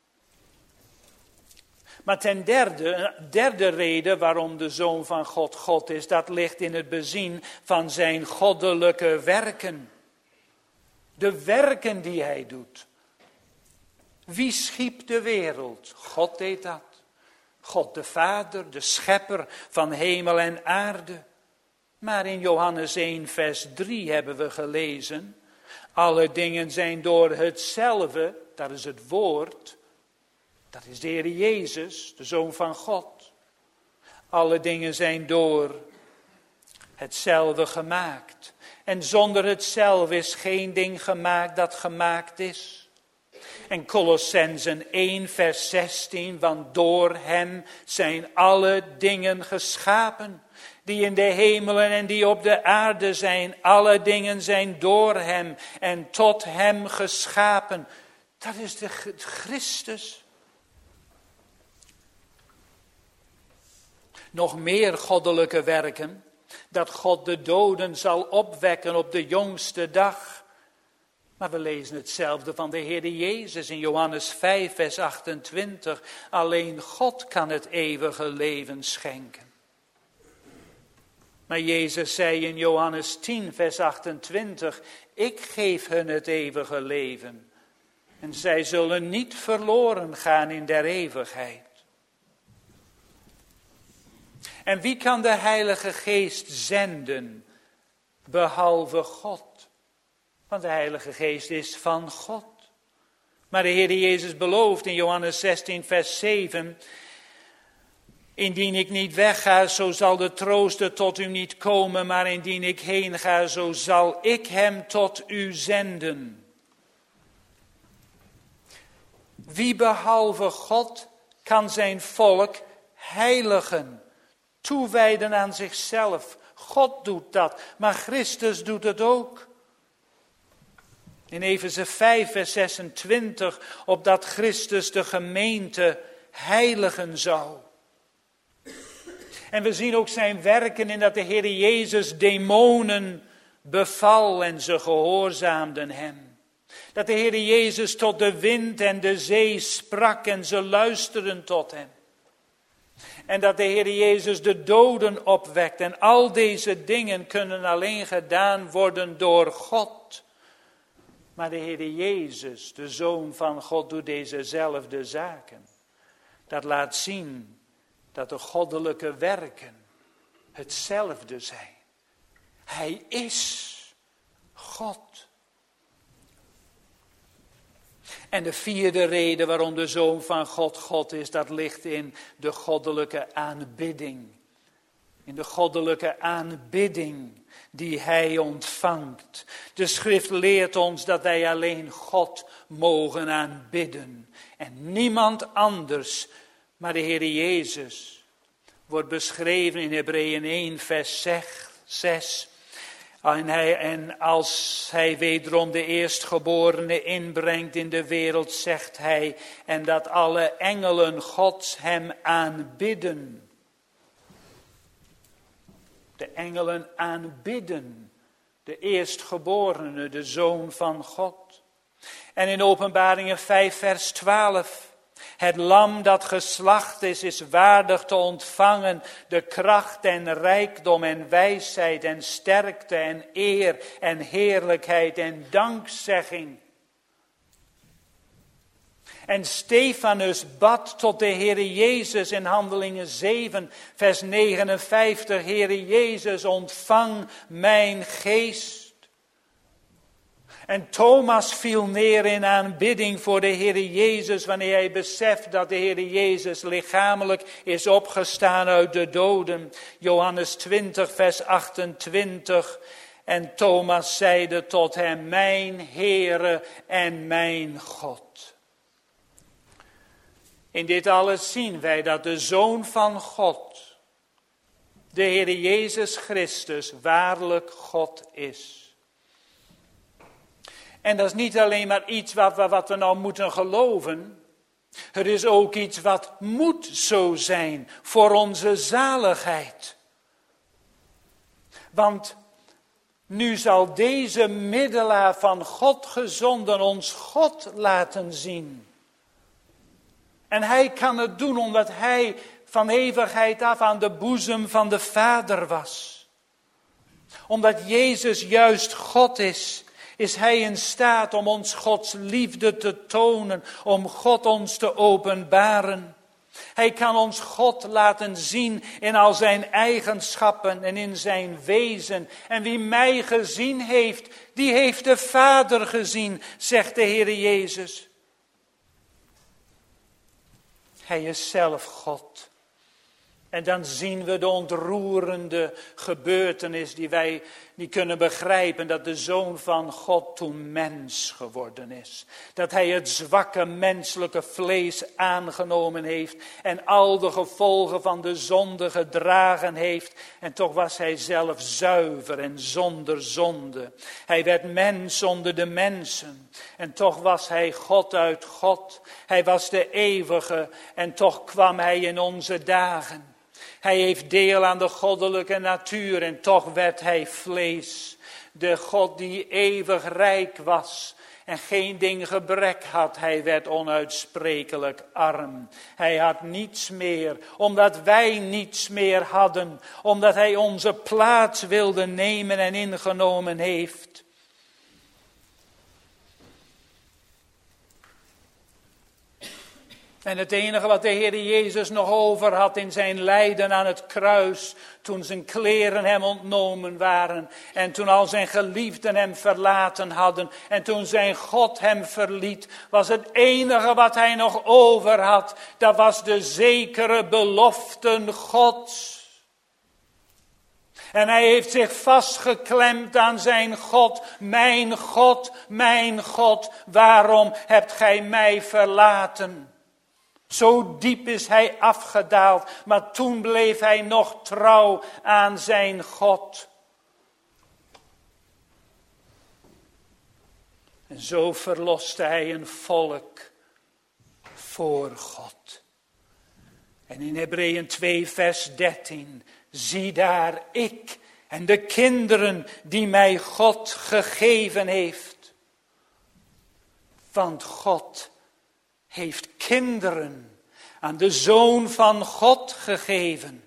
Maar ten derde, een derde reden waarom de Zoon van God God is, dat ligt in het bezien van zijn goddelijke werken. De werken die hij doet. Wie schiep de wereld? God deed dat. God de Vader, de schepper van hemel en aarde. Maar in Johannes één vers drie hebben we gelezen, alle dingen zijn door hetzelfde, dat is het woord, dat is de Heer Jezus, de Zoon van God. Alle dingen zijn door hetzelfde gemaakt. En zonder hetzelfde is geen ding gemaakt dat gemaakt is. En Kolossenzen één vers zestien, want door hem zijn alle dingen geschapen, die in de hemelen en die op de aarde zijn. Alle dingen zijn door hem en tot hem geschapen. Dat is de Christus. Nog meer goddelijke werken, dat God de doden zal opwekken op de jongste dag. Maar we lezen hetzelfde van de Heer Jezus in Johannes vijf vers achtentwintig. Alleen God kan het eeuwige leven schenken. Maar Jezus zei in Johannes tien vers achtentwintig, ik geef hun het eeuwige leven. En zij zullen niet verloren gaan in der eeuwigheid. En wie kan de Heilige Geest zenden, behalve God? Want de Heilige Geest is van God. Maar de Heer Jezus belooft in Johannes zestien vers zeven, indien ik niet wegga, zo zal de trooster tot u niet komen, maar indien ik heen ga, zo zal ik hem tot u zenden. Wie behalve God kan zijn volk heiligen, toewijden aan zichzelf. God doet dat, maar Christus doet het ook. In Efeze vijf vers zesentwintig, opdat Christus de gemeente heiligen zou. En we zien ook zijn werken in dat de Heer Jezus demonen beval en ze gehoorzaamden hem. Dat de Heer Jezus tot de wind en de zee sprak en ze luisterden tot hem. En dat de Heer Jezus de doden opwekt. En al deze dingen kunnen alleen gedaan worden door God. Maar de Heer Jezus, de Zoon van God, doet dezezelfde zaken. Dat laat zien dat de goddelijke werken hetzelfde zijn. Hij is God. En de vierde reden waarom de Zoon van God God is, dat ligt in de goddelijke aanbidding. In de goddelijke aanbidding die hij ontvangt. De schrift leert ons dat wij alleen God mogen aanbidden. En niemand anders, maar de Heer Jezus wordt beschreven in Hebreeën één vers zes. En, hij, en als hij wederom de eerstgeborene inbrengt in de wereld, zegt hij, en dat alle engelen Gods hem aanbidden. De engelen aanbidden de eerstgeborene, de Zoon van God. En in Openbaringen vijf vers twaalf. Het lam dat geslacht is, is waardig te ontvangen de kracht en rijkdom en wijsheid en sterkte en eer en heerlijkheid en dankzegging. En Stefanus bad tot de Heere Jezus in Handelingen zeven, vers negenenvijftig. Heere Jezus, ontvang mijn geest. En Thomas viel neer in aanbidding voor de Heere Jezus, wanneer hij beseft dat de Heere Jezus lichamelijk is opgestaan uit de doden. Johannes twintig, vers achtentwintig. En Thomas zeide tot hem, mijn Heere en mijn God. In dit alles zien wij dat de Zoon van God, de Heere Jezus Christus, waarlijk God is. En dat is niet alleen maar iets wat we, wat we nou moeten geloven. Het is ook iets wat moet zo zijn voor onze zaligheid. Want nu zal deze middelaar van God gezonden ons God laten zien. En hij kan het doen omdat hij van eeuwigheid af aan de boezem van de Vader was. Omdat Jezus juist God is, is hij in staat om ons Gods liefde te tonen, om God ons te openbaren. Hij kan ons God laten zien in al zijn eigenschappen en in zijn wezen. En wie mij gezien heeft, die heeft de Vader gezien, zegt de Heere Jezus. Hij is zelf God. En dan zien we de ontroerende gebeurtenis die wij niet kunnen begrijpen. Dat de Zoon van God toen mens geworden is. Dat hij het zwakke menselijke vlees aangenomen heeft. En al de gevolgen van de zonde gedragen heeft. En toch was hij zelf zuiver en zonder zonde. Hij werd mens onder de mensen. En toch was hij God uit God. Hij was de eeuwige. En toch kwam hij in onze dagen. Hij heeft deel aan de goddelijke natuur en toch werd hij vlees. De God die eeuwig rijk was en geen ding gebrek had, hij werd onuitsprekelijk arm. Hij had niets meer, omdat wij niets meer hadden. Omdat hij onze plaats wilde nemen en ingenomen heeft. En het enige wat de Heer Jezus nog over had in zijn lijden aan het kruis, toen zijn kleren hem ontnomen waren en toen al zijn geliefden hem verlaten hadden en toen zijn God hem verliet, was het enige wat hij nog over had, dat was de zekere beloften Gods. En hij heeft zich vastgeklemd aan zijn God. Mijn God, mijn God, waarom hebt gij mij verlaten? Zo diep is hij afgedaald, maar toen bleef hij nog trouw aan zijn God. En zo verloste hij een volk voor God. En in Hebreeën twee vers dertien, zie daar ik en de kinderen die mij God gegeven heeft. Want God heeft kinderen aan de Zoon van God gegeven.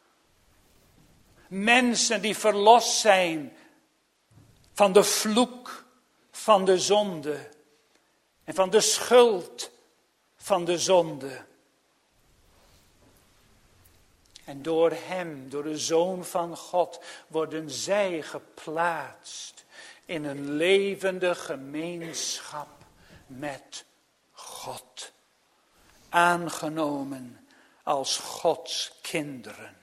Mensen die verlost zijn van de vloek van de zonde en van de schuld van de zonde. En door hem, door de Zoon van God, worden zij geplaatst in een levende gemeenschap met God. Aangenomen als Gods kinderen.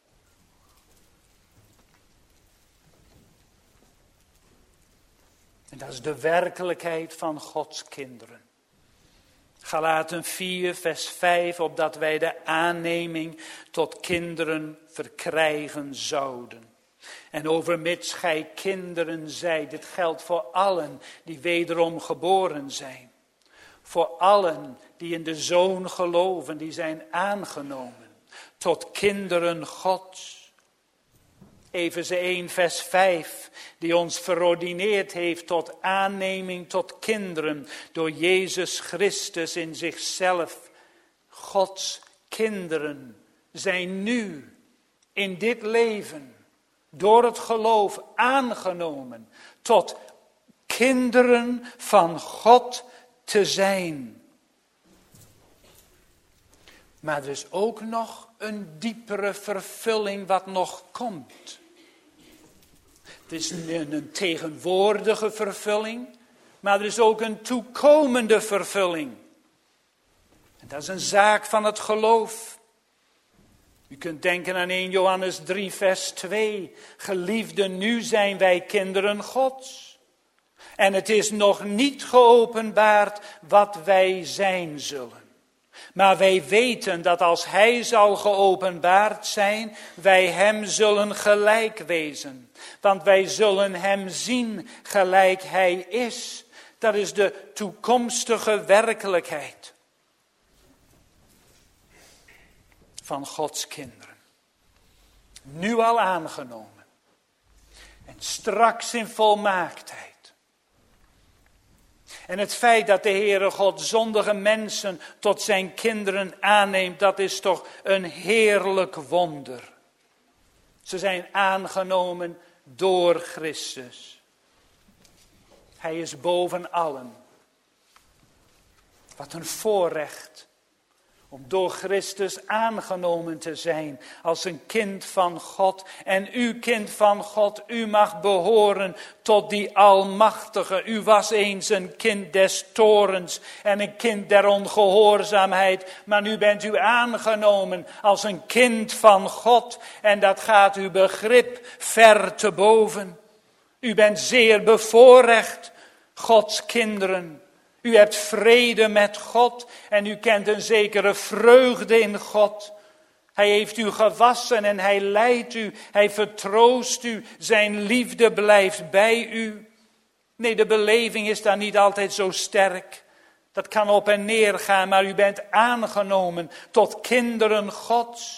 En dat is de werkelijkheid van Gods kinderen. Galaten vier vers vijf, opdat wij de aanneming tot kinderen verkrijgen zouden. En overmits gij kinderen zijt, dit geldt voor allen die wederom geboren zijn. Voor allen die in de Zoon geloven, die zijn aangenomen tot kinderen Gods. Efeze één vers vijf, die ons verordineerd heeft tot aanneming tot kinderen door Jezus Christus in zichzelf. Gods kinderen zijn nu in dit leven door het geloof aangenomen tot kinderen van God te zijn. Maar er is ook nog een diepere vervulling wat nog komt. Het is een, een tegenwoordige vervulling, maar er is ook een toekomende vervulling. En dat is een zaak van het geloof. U kunt denken aan eerste Johannes drie vers twee. Geliefden, nu zijn wij kinderen Gods. En het is nog niet geopenbaard wat wij zijn zullen. Maar wij weten dat als hij zal geopenbaard zijn, wij hem zullen gelijk wezen. Want wij zullen hem zien gelijk hij is. Dat is de toekomstige werkelijkheid van Gods kinderen. Nu al aangenomen. En straks in volmaaktheid. En het feit dat de Heere God zondige mensen tot zijn kinderen aanneemt, dat is toch een heerlijk wonder. Ze zijn aangenomen door Christus. Hij is boven allen. Wat een voorrecht om door Christus aangenomen te zijn als een kind van God. En u, kind van God, u mag behoren tot die Almachtige. U was eens een kind des torens en een kind der ongehoorzaamheid. Maar nu bent u aangenomen als een kind van God. En dat gaat uw begrip ver te boven. U bent zeer bevoorrecht, Gods kinderen. U hebt vrede met God en u kent een zekere vreugde in God. Hij heeft u gewassen en hij leidt u, hij vertroost u, zijn liefde blijft bij u. Nee, de beleving is daar niet altijd zo sterk. Dat kan op en neer gaan, maar u bent aangenomen tot kinderen Gods.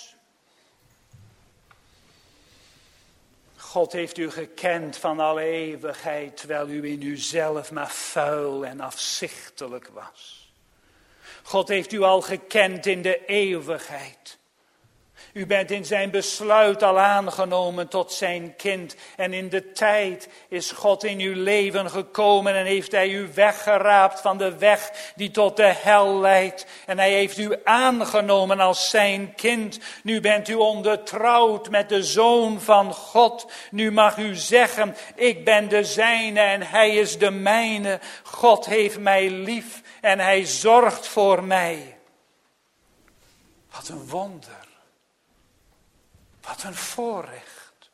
God heeft u gekend van alle eeuwigheid, terwijl u in uzelf maar vuil en afzichtelijk was. God heeft u al gekend in de eeuwigheid. U bent in zijn besluit al aangenomen tot zijn kind. En in de tijd is God in uw leven gekomen en heeft hij u weggeraapt van de weg die tot de hel leidt. En hij heeft u aangenomen als zijn kind. Nu bent u ondertrouwd met de Zoon van God. Nu mag u zeggen, ik ben de zijne en hij is de mijne. God heeft mij lief en hij zorgt voor mij. Wat een wonder. Wat een voorrecht.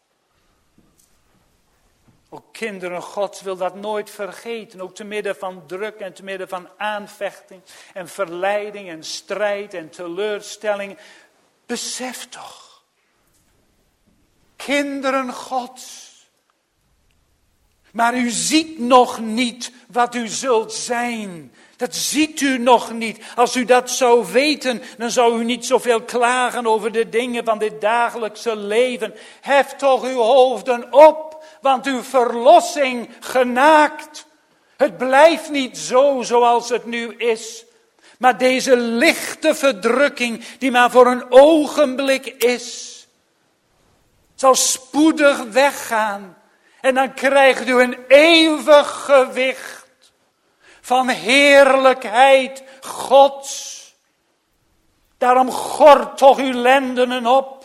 Ook kinderen Gods wil dat nooit vergeten. Ook te midden van druk en te midden van aanvechting en verleiding en strijd en teleurstelling. Besef toch. Kinderen Gods. Maar u ziet nog niet wat u zult zijn. Dat ziet u nog niet. Als u dat zou weten, dan zou u niet zoveel klagen over de dingen van dit dagelijkse leven. Hef toch uw hoofden op, want uw verlossing genaakt. Het blijft niet zo zoals het nu is. Maar deze lichte verdrukking, die maar voor een ogenblik is, zal spoedig weggaan. En dan krijgt u een eeuwig gewicht van heerlijkheid Gods. Daarom gort toch uw lendenen op.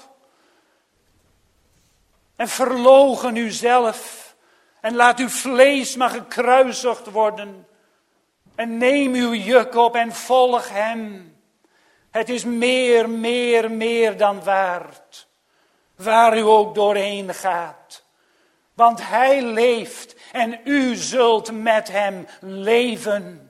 En verloochen uzelf. En laat uw vlees maar gekruisigd worden. En neem uw juk op en volg hem. Het is meer, meer, meer dan waard. Waar u ook doorheen gaat. Want hij leeft en u zult met hem leven.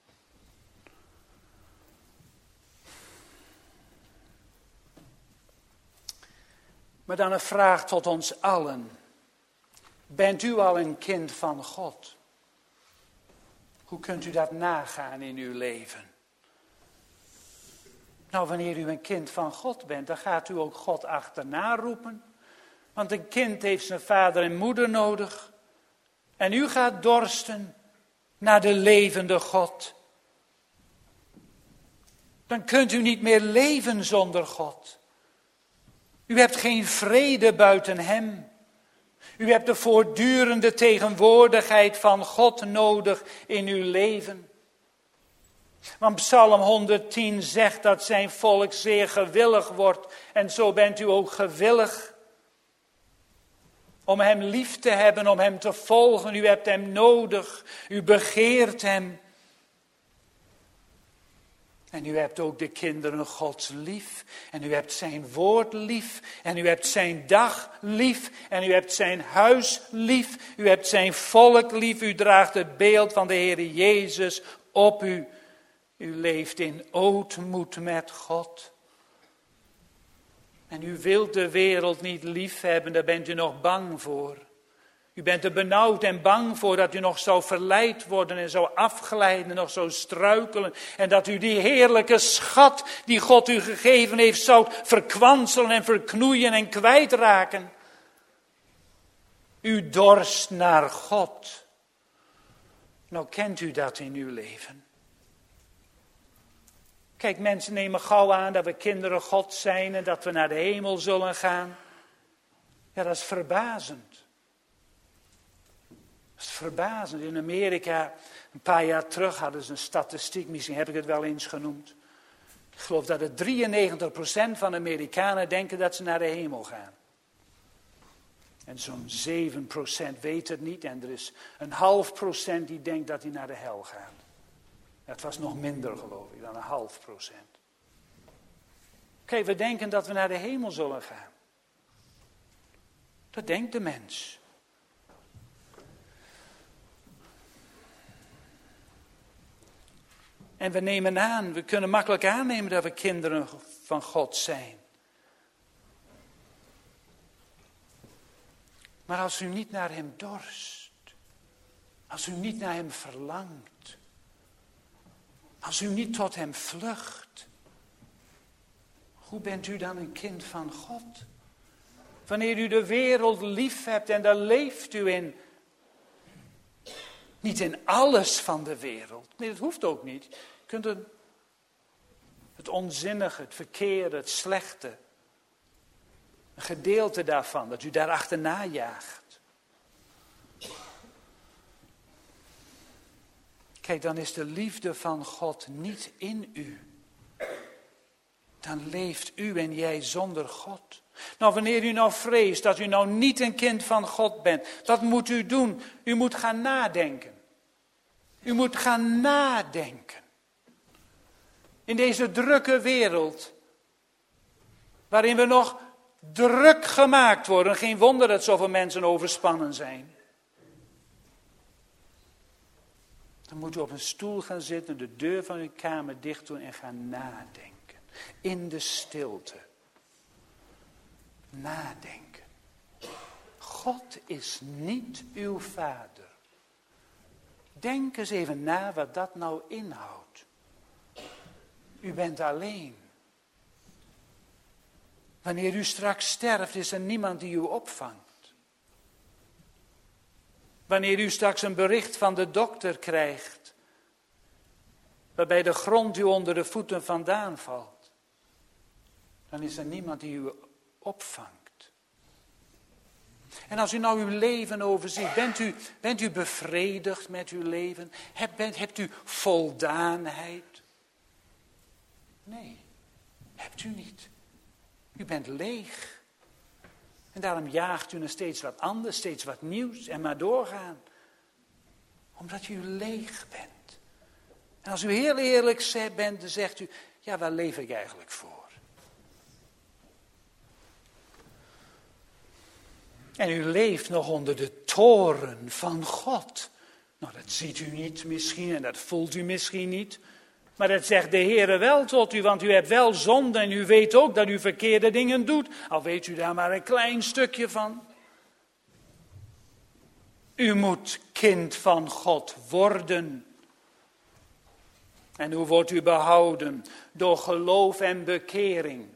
Maar dan een vraag tot ons allen. Bent u al een kind van God? Hoe kunt u dat nagaan in uw leven? Nou, wanneer u een kind van God bent, dan gaat u ook God achterna roepen. Want een kind heeft zijn vader en moeder nodig. En u gaat dorsten naar de levende God. Dan kunt u niet meer leven zonder God. U hebt geen vrede buiten hem. U hebt de voortdurende tegenwoordigheid van God nodig in uw leven. Want Psalm honderdtien zegt dat zijn volk zeer gewillig wordt. En zo bent u ook gewillig. om hem lief te hebben, om hem te volgen. U hebt hem nodig, u begeert hem. En u hebt ook de kinderen Gods lief. En u hebt zijn woord lief. En u hebt zijn dag lief. En u hebt zijn huis lief. U hebt zijn volk lief. U draagt het beeld van de Heer Jezus op u. U leeft in ootmoed met God. En u wilt de wereld niet lief hebben, daar bent u nog bang voor. U bent er benauwd en bang voor dat u nog zou verleid worden en zou afglijden en nog zou struikelen. En dat u die heerlijke schat die God u gegeven heeft zou verkwanselen en verknoeien en kwijtraken. U dorst naar God. Nou kent u dat in uw leven. Kijk, mensen nemen gauw aan dat we kinderen God zijn en dat we naar de hemel zullen gaan. Ja, dat is verbazend. Dat is verbazend. In Amerika, een paar jaar terug, hadden ze een statistiek, misschien heb ik het wel eens genoemd. Ik geloof dat het drieënnegentig procent van de Amerikanen denken dat ze naar de hemel gaan. En zo'n zeven procent weet het niet en er is een half procent die denkt dat hij naar de hel gaat. Het was nog minder, geloof ik, dan een half procent. Kijk, we denken dat we naar de hemel zullen gaan. Dat denkt de mens. En we nemen aan, we kunnen makkelijk aannemen dat we kinderen van God zijn. Maar als u niet naar hem dorst, als u niet naar hem verlangt, als u niet tot hem vlucht, hoe bent u dan een kind van God? Wanneer u de wereld lief hebt en daar leeft u in. Niet in alles van de wereld. Nee, dat hoeft ook niet. Je kunt het, het onzinnige, het verkeerde, het slechte. Een gedeelte daarvan, dat u daar achterna jaagt. Kijk, dan is de liefde van God niet in u. Dan leeft u en jij zonder God. Nou, wanneer u nou vreest dat u nou niet een kind van God bent, wat moet u doen? U moet gaan nadenken. U moet gaan nadenken. In deze drukke wereld, waarin we nog druk gemaakt worden, geen wonder dat zoveel mensen overspannen zijn. Dan moet u op een stoel gaan zitten, de deur van uw kamer dicht doen en gaan nadenken. In de stilte. Nadenken. God is niet uw vader. Denk eens even na wat dat nou inhoudt. U bent alleen. Wanneer u straks sterft, is er niemand die u opvangt. Wanneer u straks een bericht van de dokter krijgt, waarbij de grond u onder de voeten vandaan valt, dan is er niemand die u opvangt. En als u nou uw leven overziet, bent u, bent u bevredigd met uw leven? Hebt, bent, hebt u voldaanheid? Nee, hebt u niet. U bent leeg. En daarom jaagt u naar steeds wat anders, steeds wat nieuws en maar doorgaan. Omdat u leeg bent. En als u heel eerlijk bent, dan zegt u, ja, waar leef ik eigenlijk voor? En u leeft nog onder de toren van God. Nou, dat ziet u niet misschien en dat voelt u misschien niet. Maar dat zegt de Heere wel tot u, want u hebt wel zonde en u weet ook dat u verkeerde dingen doet. Al weet u daar maar een klein stukje van. U moet kind van God worden. En hoe wordt u behouden? Door geloof en bekering.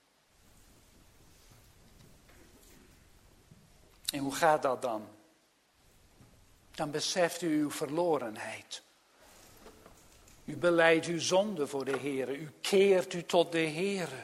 En hoe gaat dat dan? Dan beseft u uw verlorenheid. U belijdt uw zonde voor de Heere. U keert u tot de Heere.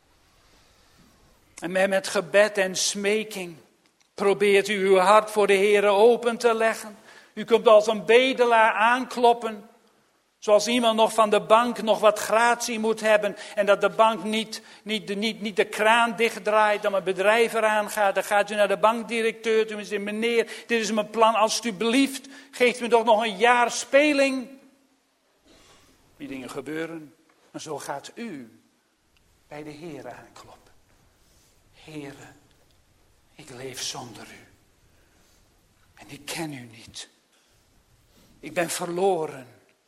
En met gebed en smeking probeert u uw hart voor de Heere open te leggen. U komt als een bedelaar aankloppen. Zoals iemand nog van de bank nog wat gratie moet hebben en dat de bank niet, niet, de, niet, niet de kraan dichtdraait, dan mijn bedrijf eraan gaat. Dan gaat u naar de bankdirecteur en zegt, meneer, dit is mijn plan, alstublieft, geeft me toch nog een jaar speling. Die dingen gebeuren, maar zo gaat u bij de Heer aankloppen. Heere, ik leef zonder u en ik ken u niet. Ik ben verloren.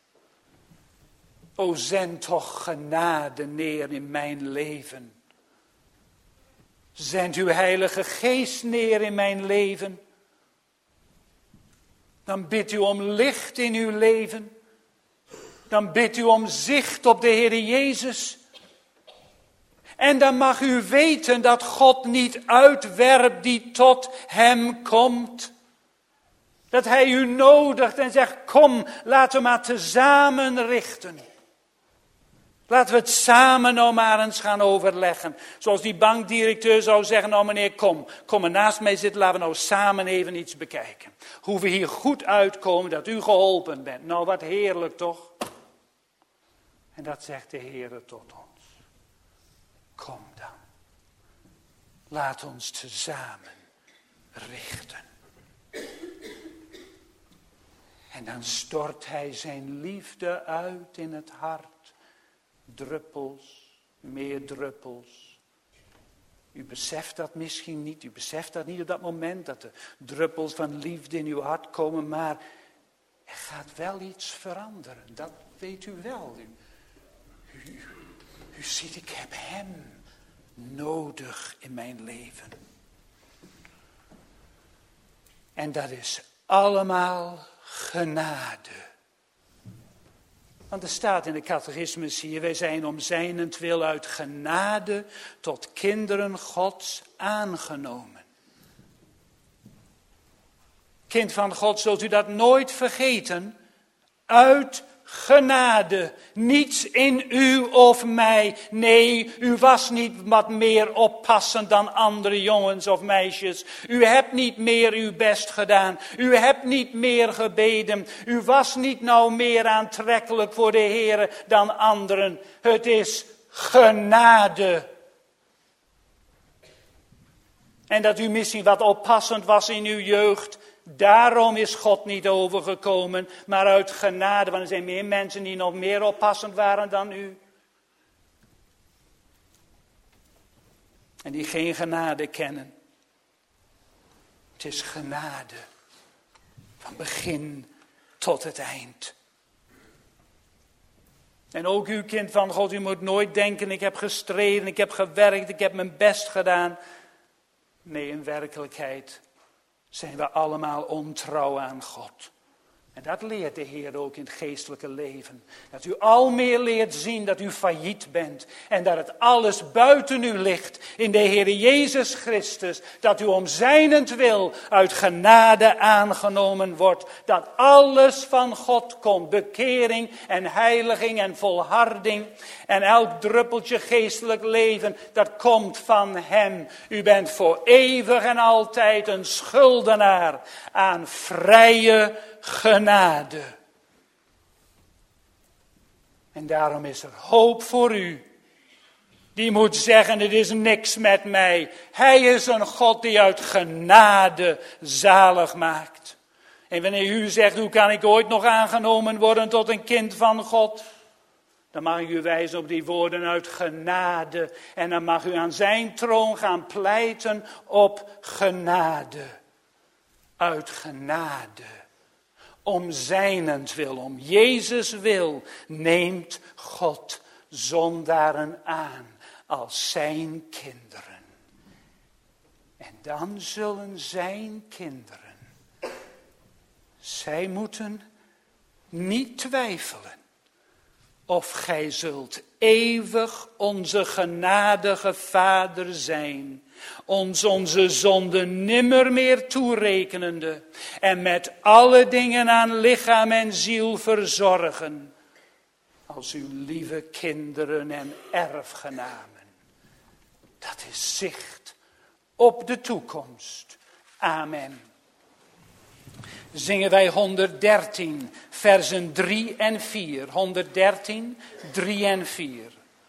O, zend toch genade neer in mijn leven. Zend uw Heilige Geest neer in mijn leven. Dan bidt u om licht in uw leven. Dan bidt u om zicht op de Heer Jezus. En dan mag u weten dat God niet uitwerpt die tot hem komt. Dat hij u nodigt en zegt, kom, laten we maar tezamen richten. Laten we het samen nou maar eens gaan overleggen. Zoals die bankdirecteur zou zeggen, nou meneer, kom. Kom maar naast mij zitten, laten we nou samen even iets bekijken. Hoe we hier goed uitkomen, dat u geholpen bent. Nou, wat heerlijk toch? En dat zegt de Heer tot ons. Kom dan. Laat ons tezamen richten. En dan stort hij zijn liefde uit in het hart. Druppels, meer druppels. U beseft dat misschien niet. U beseft dat niet op dat moment. Dat de druppels van liefde in uw hart komen. Maar er gaat wel iets veranderen. Dat weet u wel. U, u, u ziet, ik heb hem nodig in mijn leven. En dat is allemaal genade. Want er staat in de catechismus hier, wij zijn om zijnentwil uit genade tot kinderen Gods aangenomen. Kind van God, zult u dat nooit vergeten, uit genade, niets in u of mij. Nee, u was niet wat meer oppassend dan andere jongens of meisjes. U hebt niet meer uw best gedaan. U hebt niet meer gebeden. U was niet nou meer aantrekkelijk voor de Heer dan anderen. Het is genade. En dat u misschien wat oppassend was in uw jeugd. Daarom is God niet overgekomen, maar uit genade. Want er zijn meer mensen die nog meer oppassend waren dan u. En die geen genade kennen. Het is genade. Van begin tot het eind. En ook u, kind van God, u moet nooit denken, ik heb gestreden, ik heb gewerkt, ik heb mijn best gedaan. Nee, in werkelijkheid zijn we allemaal ontrouw aan God. En dat leert de Heer ook in het geestelijke leven. Dat u al meer leert zien dat u failliet bent. En dat het alles buiten u ligt in de Heer Jezus Christus. Dat u om zijnentwil uit genade aangenomen wordt. Dat alles van God komt. Bekering en heiliging en volharding. En elk druppeltje geestelijk leven, dat komt van hem. U bent voor eeuwig en altijd een schuldenaar aan vrije genade. En daarom is er hoop voor u. Die moet zeggen, het is niks met mij. Hij is een God die uit genade zalig maakt. En wanneer u zegt, hoe kan ik ooit nog aangenomen worden tot een kind van God? Dan mag ik u wijzen op die woorden uit genade. En dan mag u aan zijn troon gaan pleiten op genade. Uit genade. Om zijnentwil, om Jezus wil, neemt God zondaren aan als zijn kinderen. En dan zullen zijn kinderen, zij moeten niet twijfelen of gij zult eeuwig onze genadige Vader zijn, ons onze zonden nimmer meer toerekenende en met alle dingen aan lichaam en ziel verzorgen, als uw lieve kinderen en erfgenamen. Dat is zicht op de toekomst. Amen. zingen wij honderddertien, versen drie en vier. honderddertien, drie en vier.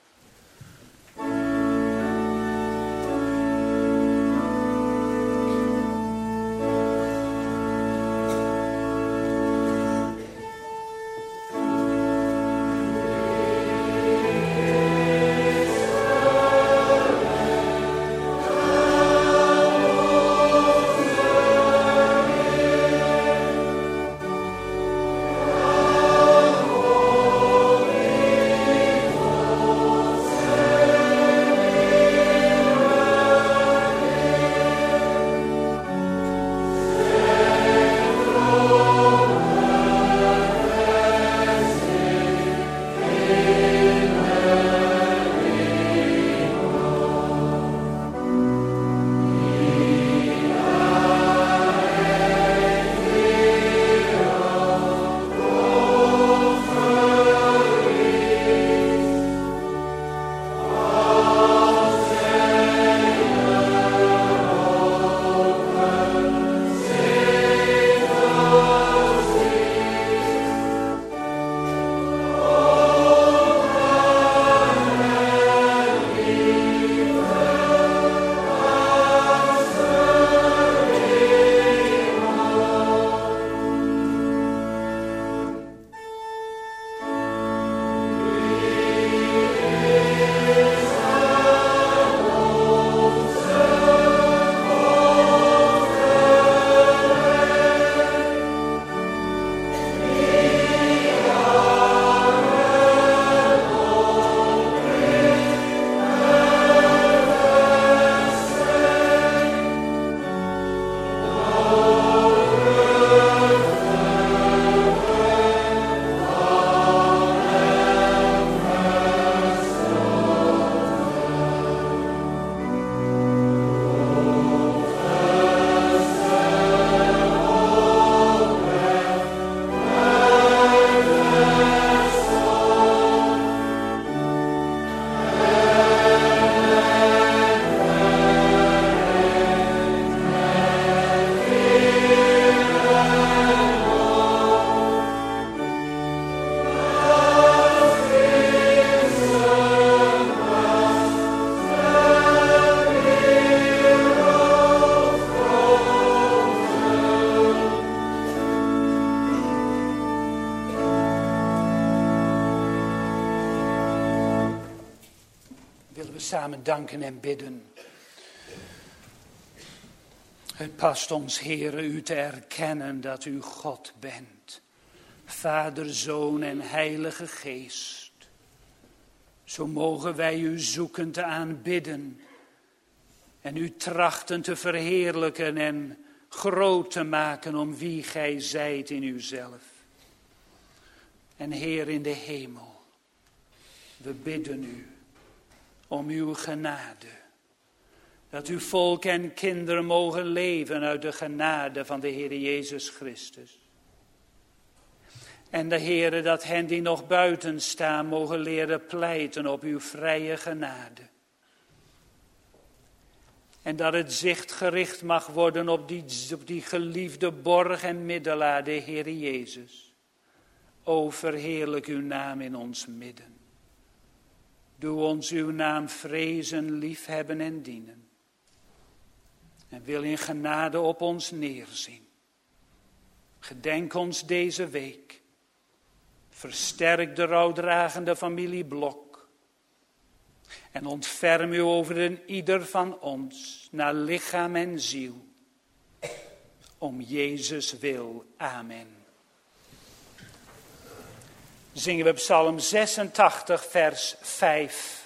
Samen danken en bidden. Het past ons, Heere, u te erkennen dat u God bent. Vader, Zoon en Heilige Geest. Zo mogen wij u zoeken te aanbidden. En u trachten te verheerlijken en groot te maken om wie gij zijt in uzelf. En Heer in de hemel, we bidden u om uw genade. Dat uw volk en kinderen mogen leven uit de genade van de Heer Jezus Christus. En de Heere, dat hen die nog buiten staan mogen leren pleiten op uw vrije genade. En dat het zicht gericht mag worden op die, op die geliefde borg en middelaar, de Heer Jezus. O, verheerlijk uw naam in ons midden. Doe ons uw naam vrezen, liefhebben en dienen. En wil in genade op ons neerzien. Gedenk ons deze week. Versterk de rouwdragende familie Blok. En ontferm u over een ieder van ons, naar lichaam en ziel. Om Jezus wil. Amen. Zingen we Psalm zesentachtig, vers vijf.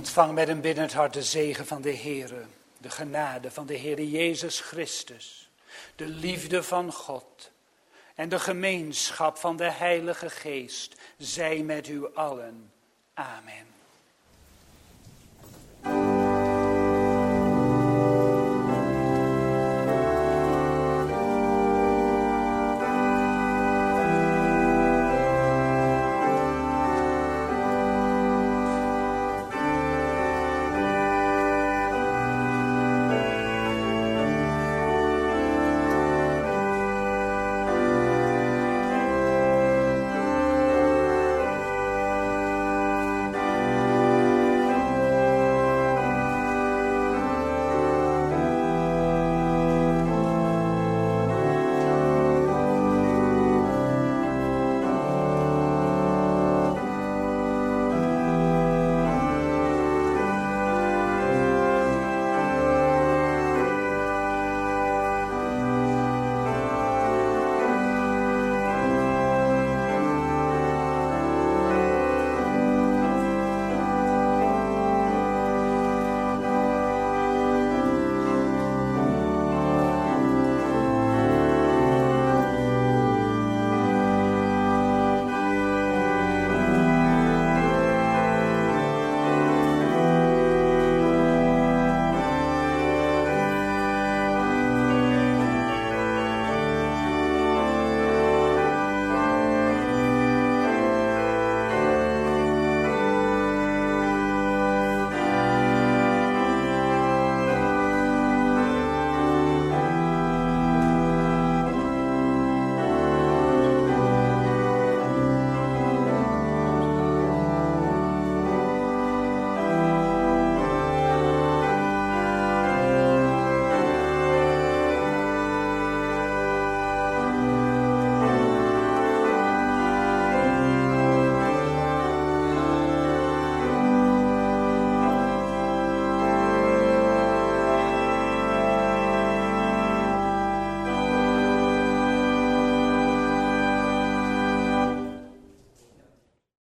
Ontvang met een biddend hart de zegen van de Heere, de genade van de Heere Jezus Christus, de liefde van God en de gemeenschap van de Heilige Geest zij met u allen. Amen.